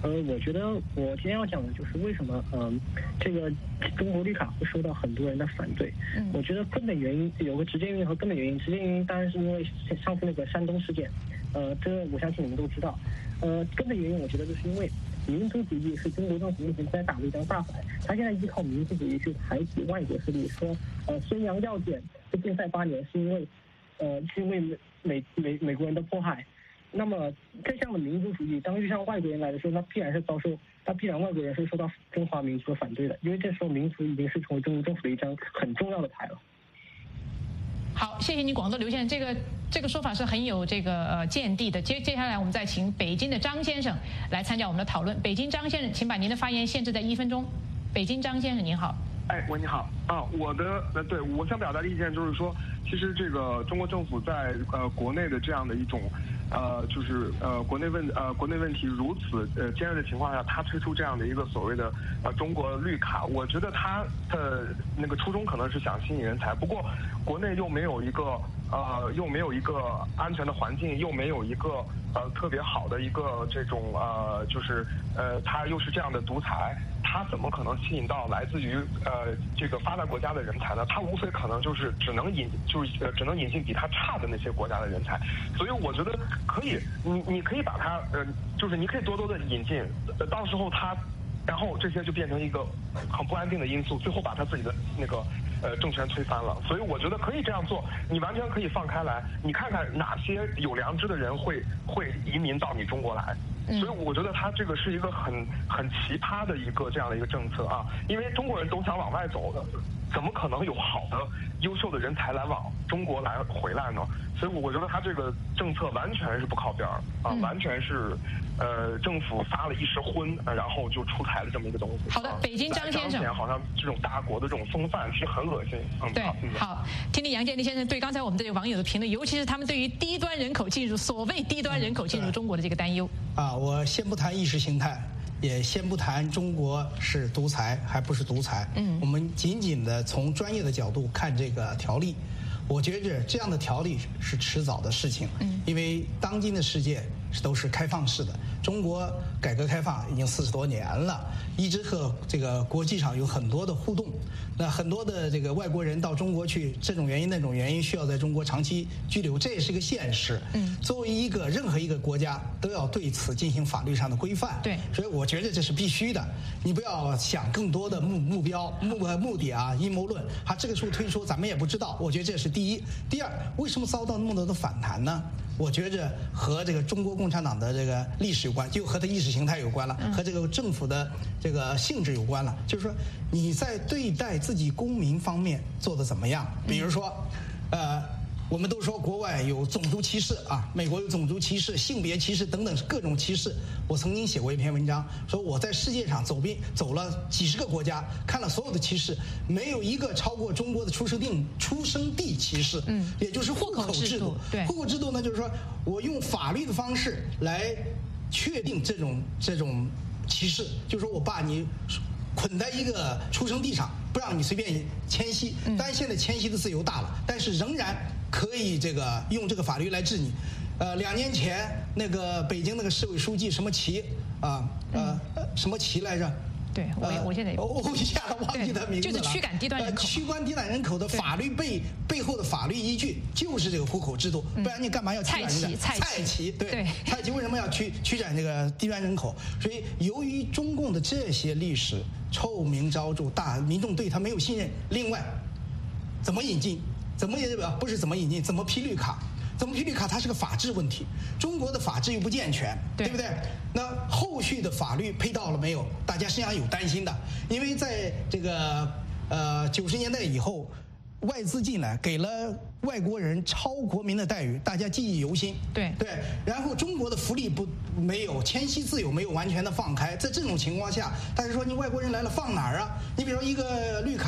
呃，我觉得我今天要讲的就是为什么，嗯、呃，这个中国绿卡会受到很多人的反对。嗯，我觉得根本原因有个直接原因和根本原因。直接原因当然是因为上次那个山东事件，呃，这我相信你们都知道。呃，根本原因我觉得就是因为民族主义是中国政府目前在打的一张大牌，他现在依靠民族主义去排挤外国势力，说呃宣扬要检被禁赛八年是因为，呃是因为美美美美国人的迫害。那么这样的民族主义，当遇上外国人来的时候，那必然是遭受，那必然外国人是受到中华民族的反对的，因为这时候民族已经是成为中国政府的一张很重要的牌了。 好，谢谢你，广东刘先生，这个这个说法是很有这个呃见地的。接接下来我们再请北京的张先生来参加我们的讨论。北京张先生，请把您的发言限制在一分钟。北京张先生您好。 哎，喂，你好啊，我的呃，对我想表达的意见就是说，其实这个中国政府在呃国内的这样的一种呃，就是呃国内问呃国内问题如此呃尖锐的情况下，他推出这样的一个所谓的呃中国绿卡，我觉得他的那个初衷可能是想吸引人才，不过国内又没有一个呃又没有一个安全的环境，又没有一个呃特别好的一个这种呃就是呃他又是这样的独裁。他怎么可能吸引到来自于呃这个发达国家的人才呢？他无非可能就是只能引就是呃只能引进比他差的那些国家的人才，所以我觉得可以，你你可以把他呃就是你可以多多的引进，呃到时候他，然后这些就变成一个很不安定的因素，最后把他自己的那个呃政权推翻了。所以我觉得可以这样做，你完全可以放开来，你看看哪些有良知的人会会移民到你中国来。所以我觉得他这个是一个很很奇葩的一个这样的一个政策啊，因为中国人都想往外走的，怎么可能有好的优秀的人才来往中国来回来呢？所以我觉得他这个政策完全是不靠边儿啊，嗯、完全是呃政府发了一时昏，然后就出台了这么一个东西。 好的，北京张先生， 好像这种大国的这种风范其实很恶心。嗯， 对，好，听听杨建立先生对刚才我们这位网友的评论，尤其是他们对于低端人口进入所谓低端人口进入中国的这个担忧。 啊，我先不谈意识形态，也先不谈中国是独裁还不是独裁，嗯，我们仅仅的从专业的角度看这个条例，我觉着这样的条例是迟早的事情，嗯，因为当今的世界都是开放式的，中国改革开放已经四十多年了，一直和这个国际上有很多的互动，那很多的这个外国人到中国去，这种原因那种原因需要在中国长期居留，这也是一个现实。嗯，作为一个任何一个国家都要对此进行法律上的规范。 对， 所以我觉得这是必须的。你不要想更多的目目标目目的啊，阴谋论。他这个时候推出，咱们也不知道。我觉得这是第一。第二，为什么遭到那么多的反弹呢？我觉着和这个中国共产党的这个历史有关，就和它意识形态有关了，和这个政府的这个性质有关了。就是说，你在对待自己公民方面做得怎么样？比如说，呃，我们都说国外有种族歧视啊，美国有种族歧视、性别歧视等等各种歧视。我曾经写过一篇文章，说我在世界上走遍走了几十个国家，看了所有的歧视，没有一个超过中国的出生地出生地歧视，嗯，也就是户口制度。对，户口制度呢，就是说我用法律的方式来确定这种这种歧视，就是说我把你捆在一个出生地上，不让你随便迁徙。当然现在迁徙的自由大了，但是仍然可以这个用这个法律来治你。呃，两年前那个北京那个市委书记什么旗啊，呃，什么旗来着？ 对，我我现在我一下子忘记他名字了。 就是驱赶低端人口。 驱赶低端人口的法律背背后的法律依据就是这个户口制度，不然你干嘛要驱赶人家？ 蔡蔡奇，对，蔡奇为什么要驱驱赶这个低端人口？所以由于中共的这些历史臭名昭著，大民众对他没有信任。另外，怎么引进？怎么也不是怎么引进？怎么批绿卡？怎么批绿卡？它是个法治问题，中国的法治又不健全，对不对？那后续的法律配套了没有？大家实际上有担心的，因为在这个呃九十年代以后，外资进来给了外国人超国民的待遇，大家记忆犹新。 对对，然后中国的福利不没有迁徙自由没有完全的放开，在这种情况下，大家说你外国人来了放哪儿啊？你比如说一个绿卡。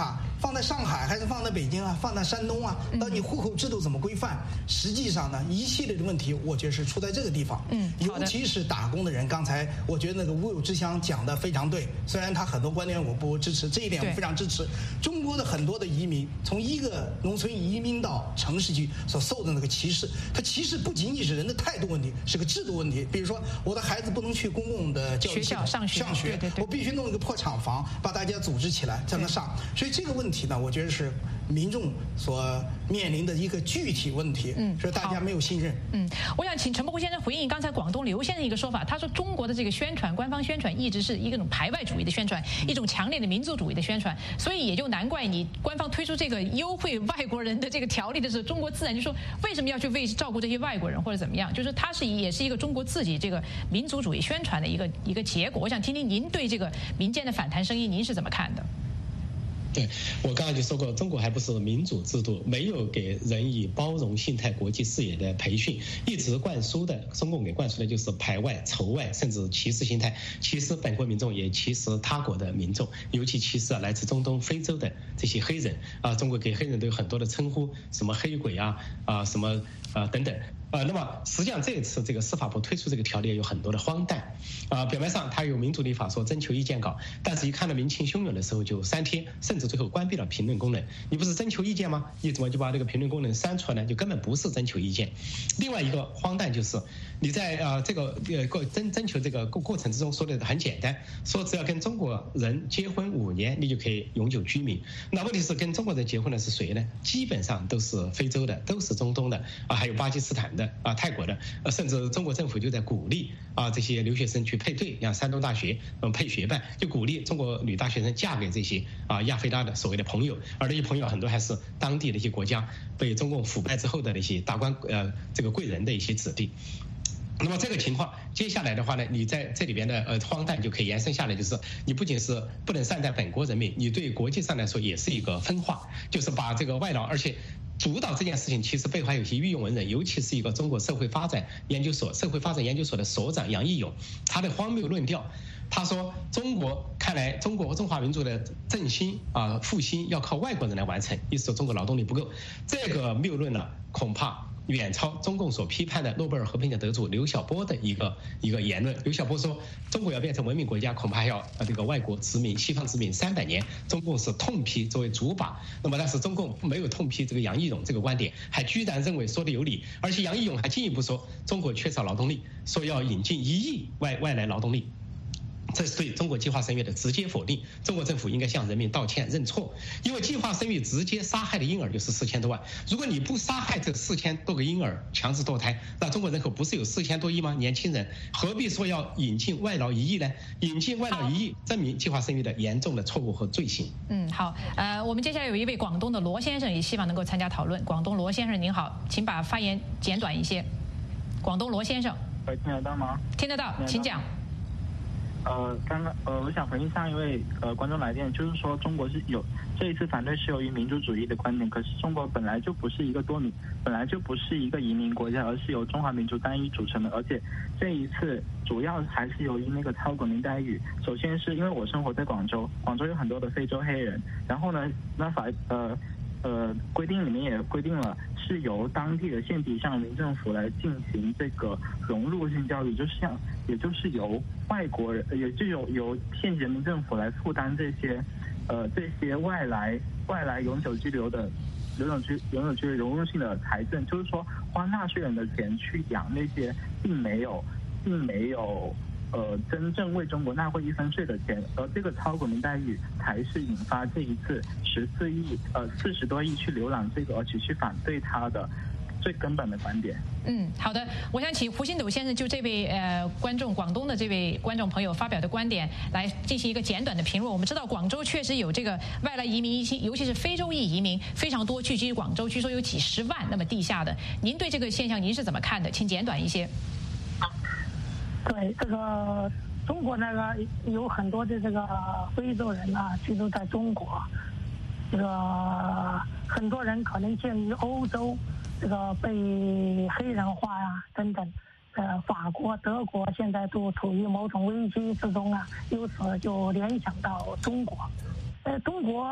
放在上海还是放在北京啊，放在山东啊，到你户口制度怎么规范？实际上呢，一系列的问题，我觉得是出在这个地方。嗯，尤其是打工的人，刚才我觉得那个吴有之祥讲的非常对，虽然他很多观点我不支持，这一点我非常支持。中国的很多的移民，从一个农村移民到城市去所受的那个歧视，他歧视不仅仅是人的态度问题，是个制度问题。比如说，我的孩子不能去公共的教育系统上学，上学，我必须弄一个破厂房，把大家组织起来在那上。所以这个问题呢，我觉得是民众所面临的一个具体问题，嗯，是大家没有信任。 嗯，我想请陈伯虎先生回应刚才广东刘先生一个说法，他说中国的这个宣传，官方宣传一直是一种排外主义的宣传，一种强烈的民族主义的宣传，所以也就难怪你官方推出这个优惠外国人的这个条例的时候，中国自然就说为什么要去为照顾这些外国人或者怎么样，就是它是也是一个中国自己这个民族主义宣传的一个一个结果。我想听听您对这个民间的反弹声音，您是怎么看的？ 对，我刚才就说过，中国还不是民主制度，没有给人以包容心态、国际视野的培训，一直灌输的，中共给灌输的就是排外、仇外，甚至歧视心态，歧视本国民众，也歧视他国的民众，尤其歧视啊来自中东、非洲的这些黑人啊。中国给黑人都有很多的称呼，什么黑鬼啊啊什么啊等等。呃，那么实际上这一次这个司法部推出这个条例有很多的荒诞，啊、呃，表面上它有民主立法说征求意见稿，但是一看到民情汹涌的时候就删帖，甚至最后关闭了评论功能。你不是征求意见吗？你怎么就把这个评论功能删除了呢？就根本不是征求意见。另外一个荒诞就是你在呃这个呃过征征求这个过过程之中说的很简单，说只要跟中国人结婚五年，你就可以永久居民。那问题是跟中国人结婚的是谁呢？基本上都是非洲的，都是中东的啊，还有巴基斯坦的。啊，泰国的，呃，甚至中国政府就在鼓励啊这些留学生去配对，像山东大学嗯配学办，就鼓励中国女大学生嫁给这些啊亚非拉的所谓的朋友，而那些朋友很多还是当地的一些国家被中共腐败之后的那些大官呃这个贵人的一些子弟。那么这个情况，接下来的话呢，你在这里边的呃荒诞就可以延伸下来，就是你不仅是不能善待本国人民，你对国际上来说也是一个分化，就是把这个外劳，而且主导这件事情其实背后还有些御用文人，尤其是一个中国社会发展研究所社会发展研究所的所长杨义勇，他的荒谬论调，他说中国看来中国和中华民族的振兴啊复兴要靠外国人来完成，意思说中国劳动力不够，这个谬论呢恐怕远超中共所批判的诺贝尔和平奖得主刘晓波的一个一个言论。刘晓波说，中国要变成文明国家，恐怕还要呃这个外国殖民、西方殖民三百年。中共是痛批作为主靶，那么但是中共没有痛批这个杨义勇这个观点，还居然认为说的有理，而且杨义勇还进一步说，中国缺少劳动力，说要引进一亿外外来劳动力。这是对中国计划生育的直接否定，中国政府应该向人民道歉认错，因为计划生育直接杀害的婴儿就是四千多万，如果你不杀害这四千多个婴儿强制堕胎，那中国人口不是有四千多亿吗？年轻人何必说要引进外劳一亿呢？引进外劳一亿，证明计划生育的严重的错误和罪行。 嗯，好，呃，我们接下来有一位广东的罗先生，也希望能够参加讨论。广东罗先生您好，请把发言简短一些。广东罗先生， 喂，听得到吗？ 听得到，请讲。 呃，刚刚呃，我想回应上一位呃观众来电，就是说中国是有这一次反对是由于民族主义的观点，可是中国本来就不是一个多民，本来就不是一个移民国家，而是由中华民族单一组成的，而且这一次主要还是由于那个超国民待遇。首先是因为我生活在广州，广州有很多的非洲黑人，然后呢，那法呃。呃，规定里面也规定了，是由当地的县级上民政府来进行这个融入性教育，就是像，也就是由外国人，也就由由县级人民政府来负担这些，呃，这些外来外来永久居留的、永久居永久居留融入性的财政，就是说花纳税人的钱去养那些并没有，并没有。呃，真正为中国纳汇一分税的钱，而这个超国民待遇才是引发这一次十四亿呃四十多亿去浏览这个，而且去反对他的最根本的观点。 嗯，好的，我想请胡新斗先生就这位呃观众广东的这位观众朋友发表的观点来进行一个简短的评论。我们知道广州确实有这个外来移民，尤其是非洲裔移民非常多聚居广州，据说有几十万那么地下的。您对这个现象您是怎么看的？请简短一些。 对，这个中国那个有很多的这个非洲人啊居住在中国，这个很多人可能鉴于欧洲这个被黑人化呀、啊、等等，呃，法国、德国现在都处于某种危机之中啊，由此就联想到中国。呃，中国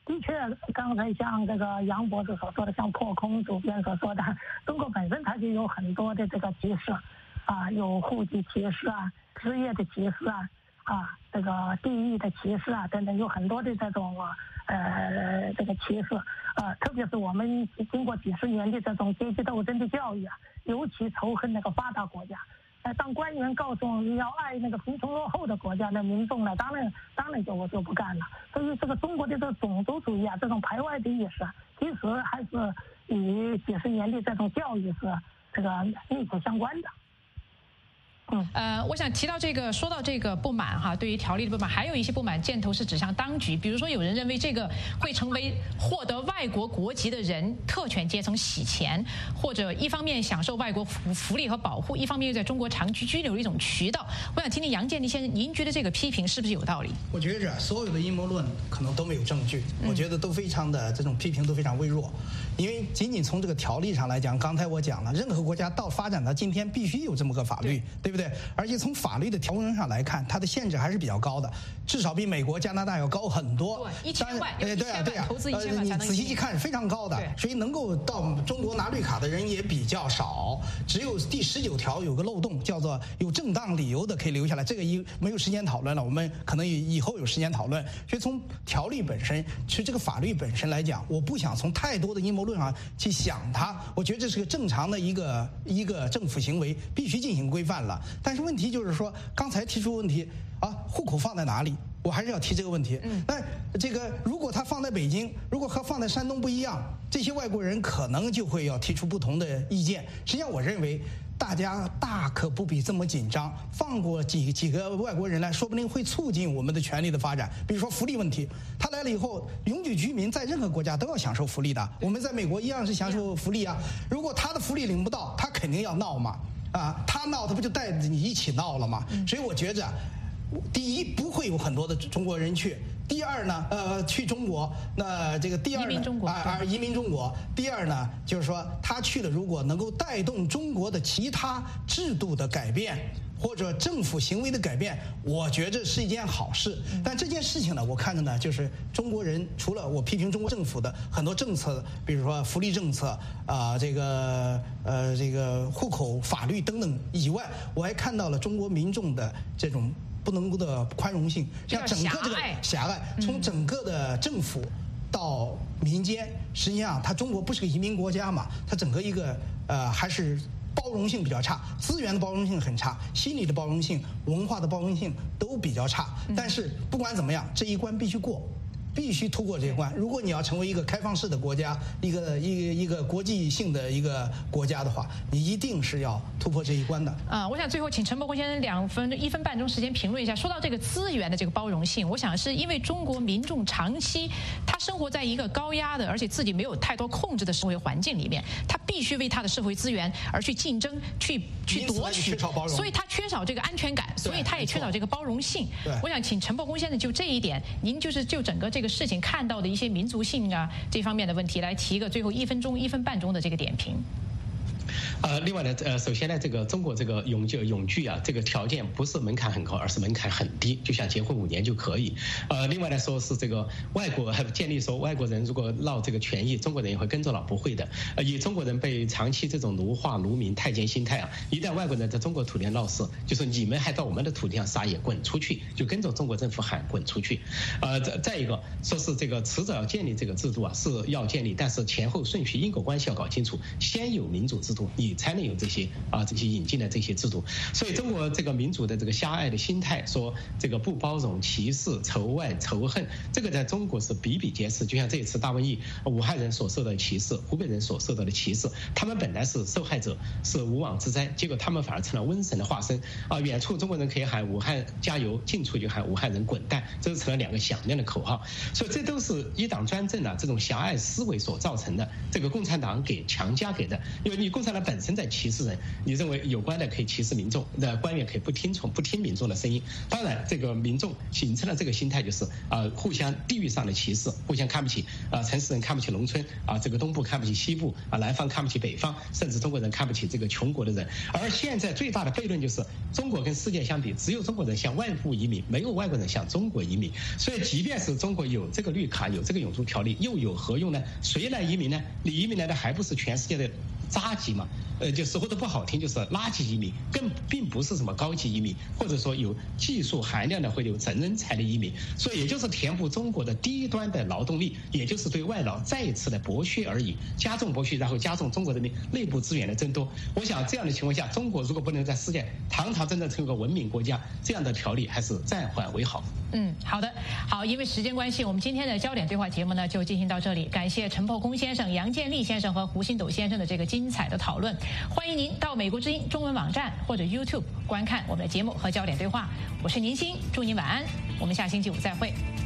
的确，刚才像这个杨博士所说的，像破空主编所说的，中国本身它就有很多的这个歧视，啊，有户籍歧视啊，职业的歧视啊，啊，这个地域的歧视啊，等等，有很多的这种呃这个歧视，呃，特别是我们经过几十年的这种阶级斗争的教育啊，尤其仇恨那个发达国家。呃，当官员告诉你要爱那个贫穷落后的国家的民众呢，当然当然就我就不干了。所以这个中国的这个种族主义啊，这种排外的意识啊，其实还是与几十年的这种教育是这个密切相关的。 嗯，呃，我想提到这个，说到这个不满哈，对于条例的不满，还有一些不满箭头是指向当局，比如说有人认为这个会成为获得外国国籍的人特权阶层洗钱，或者一方面享受外国福福利和保护，一方面又在中国长期居留的一种渠道。我想听听杨建立先生，您觉得这个批评是不是有道理？ 我觉着所有的阴谋论可能都没有证据，我觉得都非常的这种批评都非常微弱，因为仅仅从这个条例上来讲，刚才我讲了，任何国家到发展到今天必须有这么个法律，对不对？而且从法律的条文上来看，它的限制还是比较高的，至少比美国、加拿大要高很多。 一千万， 对对啊，对啊， 投资一千万， 你仔细一看非常高的，所以能够到中国拿绿卡的人也比较少。只有第十九条有个漏洞，叫做有正当理由的可以留下来。这个一没有时间讨论了，我们可能以后有时间讨论。所以从条例本身，其实这个法律本身来讲，我不想从太多的阴谋论上去想它。我觉得这是个正常的一个一个政府行为，必须进行规范了。但是问题就是说，刚才提出问题啊，户口放在哪里？我还是要提这个问题。嗯，那这个如果他放在北京，如果和放在山东不一样，这些外国人可能就会要提出不同的意见。实际上，我认为大家大可不必这么紧张，放过几几个外国人来，说不定会促进我们的权利的发展。比如说福利问题，他来了以后，永久居民在任何国家都要享受福利的。我们在美国一样是享受福利啊。如果他的福利领不到，他肯定要闹嘛。啊，他闹，他不就带着你一起闹了吗？所以我觉着，第一不会有很多的中国人去，第二呢，呃，去中国，那这个第二呢，移民中国啊，移民中国。第二呢，就是说他去了，如果能够带动中国的其他制度的改变，或者政府行为的改变，我觉着是一件好事。但这件事情呢，我看着呢，就是中国人除了我批评中国政府的很多政策，比如说福利政策啊、呃，这个呃这个户口法律等等以外，我还看到了中国民众的这种不能够的宽容性，像整个这个狭隘，从整个的政府到民间，实际上它中国不是个移民国家嘛，它整个一个呃还是包容性比较差，资源的包容性很差，心理的包容性、文化的包容性都比较差。但是不管怎么样，这一关必须过。必须突破这一关。如果你要成为一个开放式的国家，一个一个一个国际性的一个国家的话，你一定是要突破这一关的。 啊，我想最后请陈伯公先生两分一分半钟时间评论一下。说到这个资源的这个包容性，我想是因为中国民众长期他生活在一个高压的，而且自己没有太多控制的社会环境里面，他必须为他的社会资源而去竞争、去去夺取，所以他缺少这个安全感，所以他也缺少这个包容性。我想请陈伯公先生就这一点，您就是就整个这个事情看到的一些民族性啊这方面的问题来提一个最后一分钟一分半钟的这个点评。 呃，另外呢，呃，首先呢，这个中国这个永久永居啊，这个条件不是门槛很高，而是门槛很低，就像结婚五年就可以。呃，另外来说是这个外国建立说外国人如果闹这个权益，中国人也会跟着闹，不会的。呃，以中国人被长期这种奴化、奴民、太监心态啊，一旦外国人在中国土地上闹事，就说你们还到我们的土地上撒野，滚出去，就跟着中国政府喊滚出去。呃，再再一个说是这个迟早要建立这个制度啊，是要建立，但是前后顺序、因果关系要搞清楚，先有民主制度，你才能有这些啊这些引进的这些制度。所以中国这个民主的这个狭隘的心态，说这个不包容、歧视、仇外仇恨，这个在中国是比比皆是。就像这一次大瘟疫，武汉人所受到的歧视，湖北人所受到的歧视，他们本来是受害者，是无妄之灾，结果他们反而成了瘟神的化身啊！远处中国人可以喊武汉加油，近处就喊武汉人滚蛋，这就成了两个响亮的口号。所以这都是一党专政啊这种狭隘思维所造成的，这个共产党给强加给的。因为你共产党本本身在歧视人，你认为有关的可以歧视民众，那官员可以不听从不听民众的声音。当然，这个民众形成了这个心态，就是啊、呃，互相地域上的歧视，互相看不起啊、呃，城市人看不起农村啊，这个东部看不起西部啊，南方看不起北方，甚至中国人看不起这个穷国的人。而现在最大的悖论就是，中国跟世界相比，只有中国人向外部移民，没有外国人向中国移民。所以，即便是中国有这个绿卡，有这个永住条例，又有何用呢？谁来移民呢？你移民来的还不是全世界的渣级嘛？呃，就说的不好听，就是垃圾移民，更并不是什么高级移民，或者说有技术含量的或者有真人才的移民。所以，也就是填补中国的低端的劳动力，也就是对外劳再一次的剥削而已，加重剥削，然后加重中国人民内部资源的增多。我想这样的情况下，中国如果不能在世界堂堂正正成为个文明国家，这样的条例还是暂缓为好。 嗯，好的，好，因为时间关系，我们今天的焦点对话节目呢就进行到这里。感谢陈破公先生、杨建立先生和胡新斗先生的这个精彩的讨论。欢迎您到美国之音中文网站或者 YouTube 观看我们的节目和焦点对话。我是宁鑫，祝您晚安，我们下星期五再会。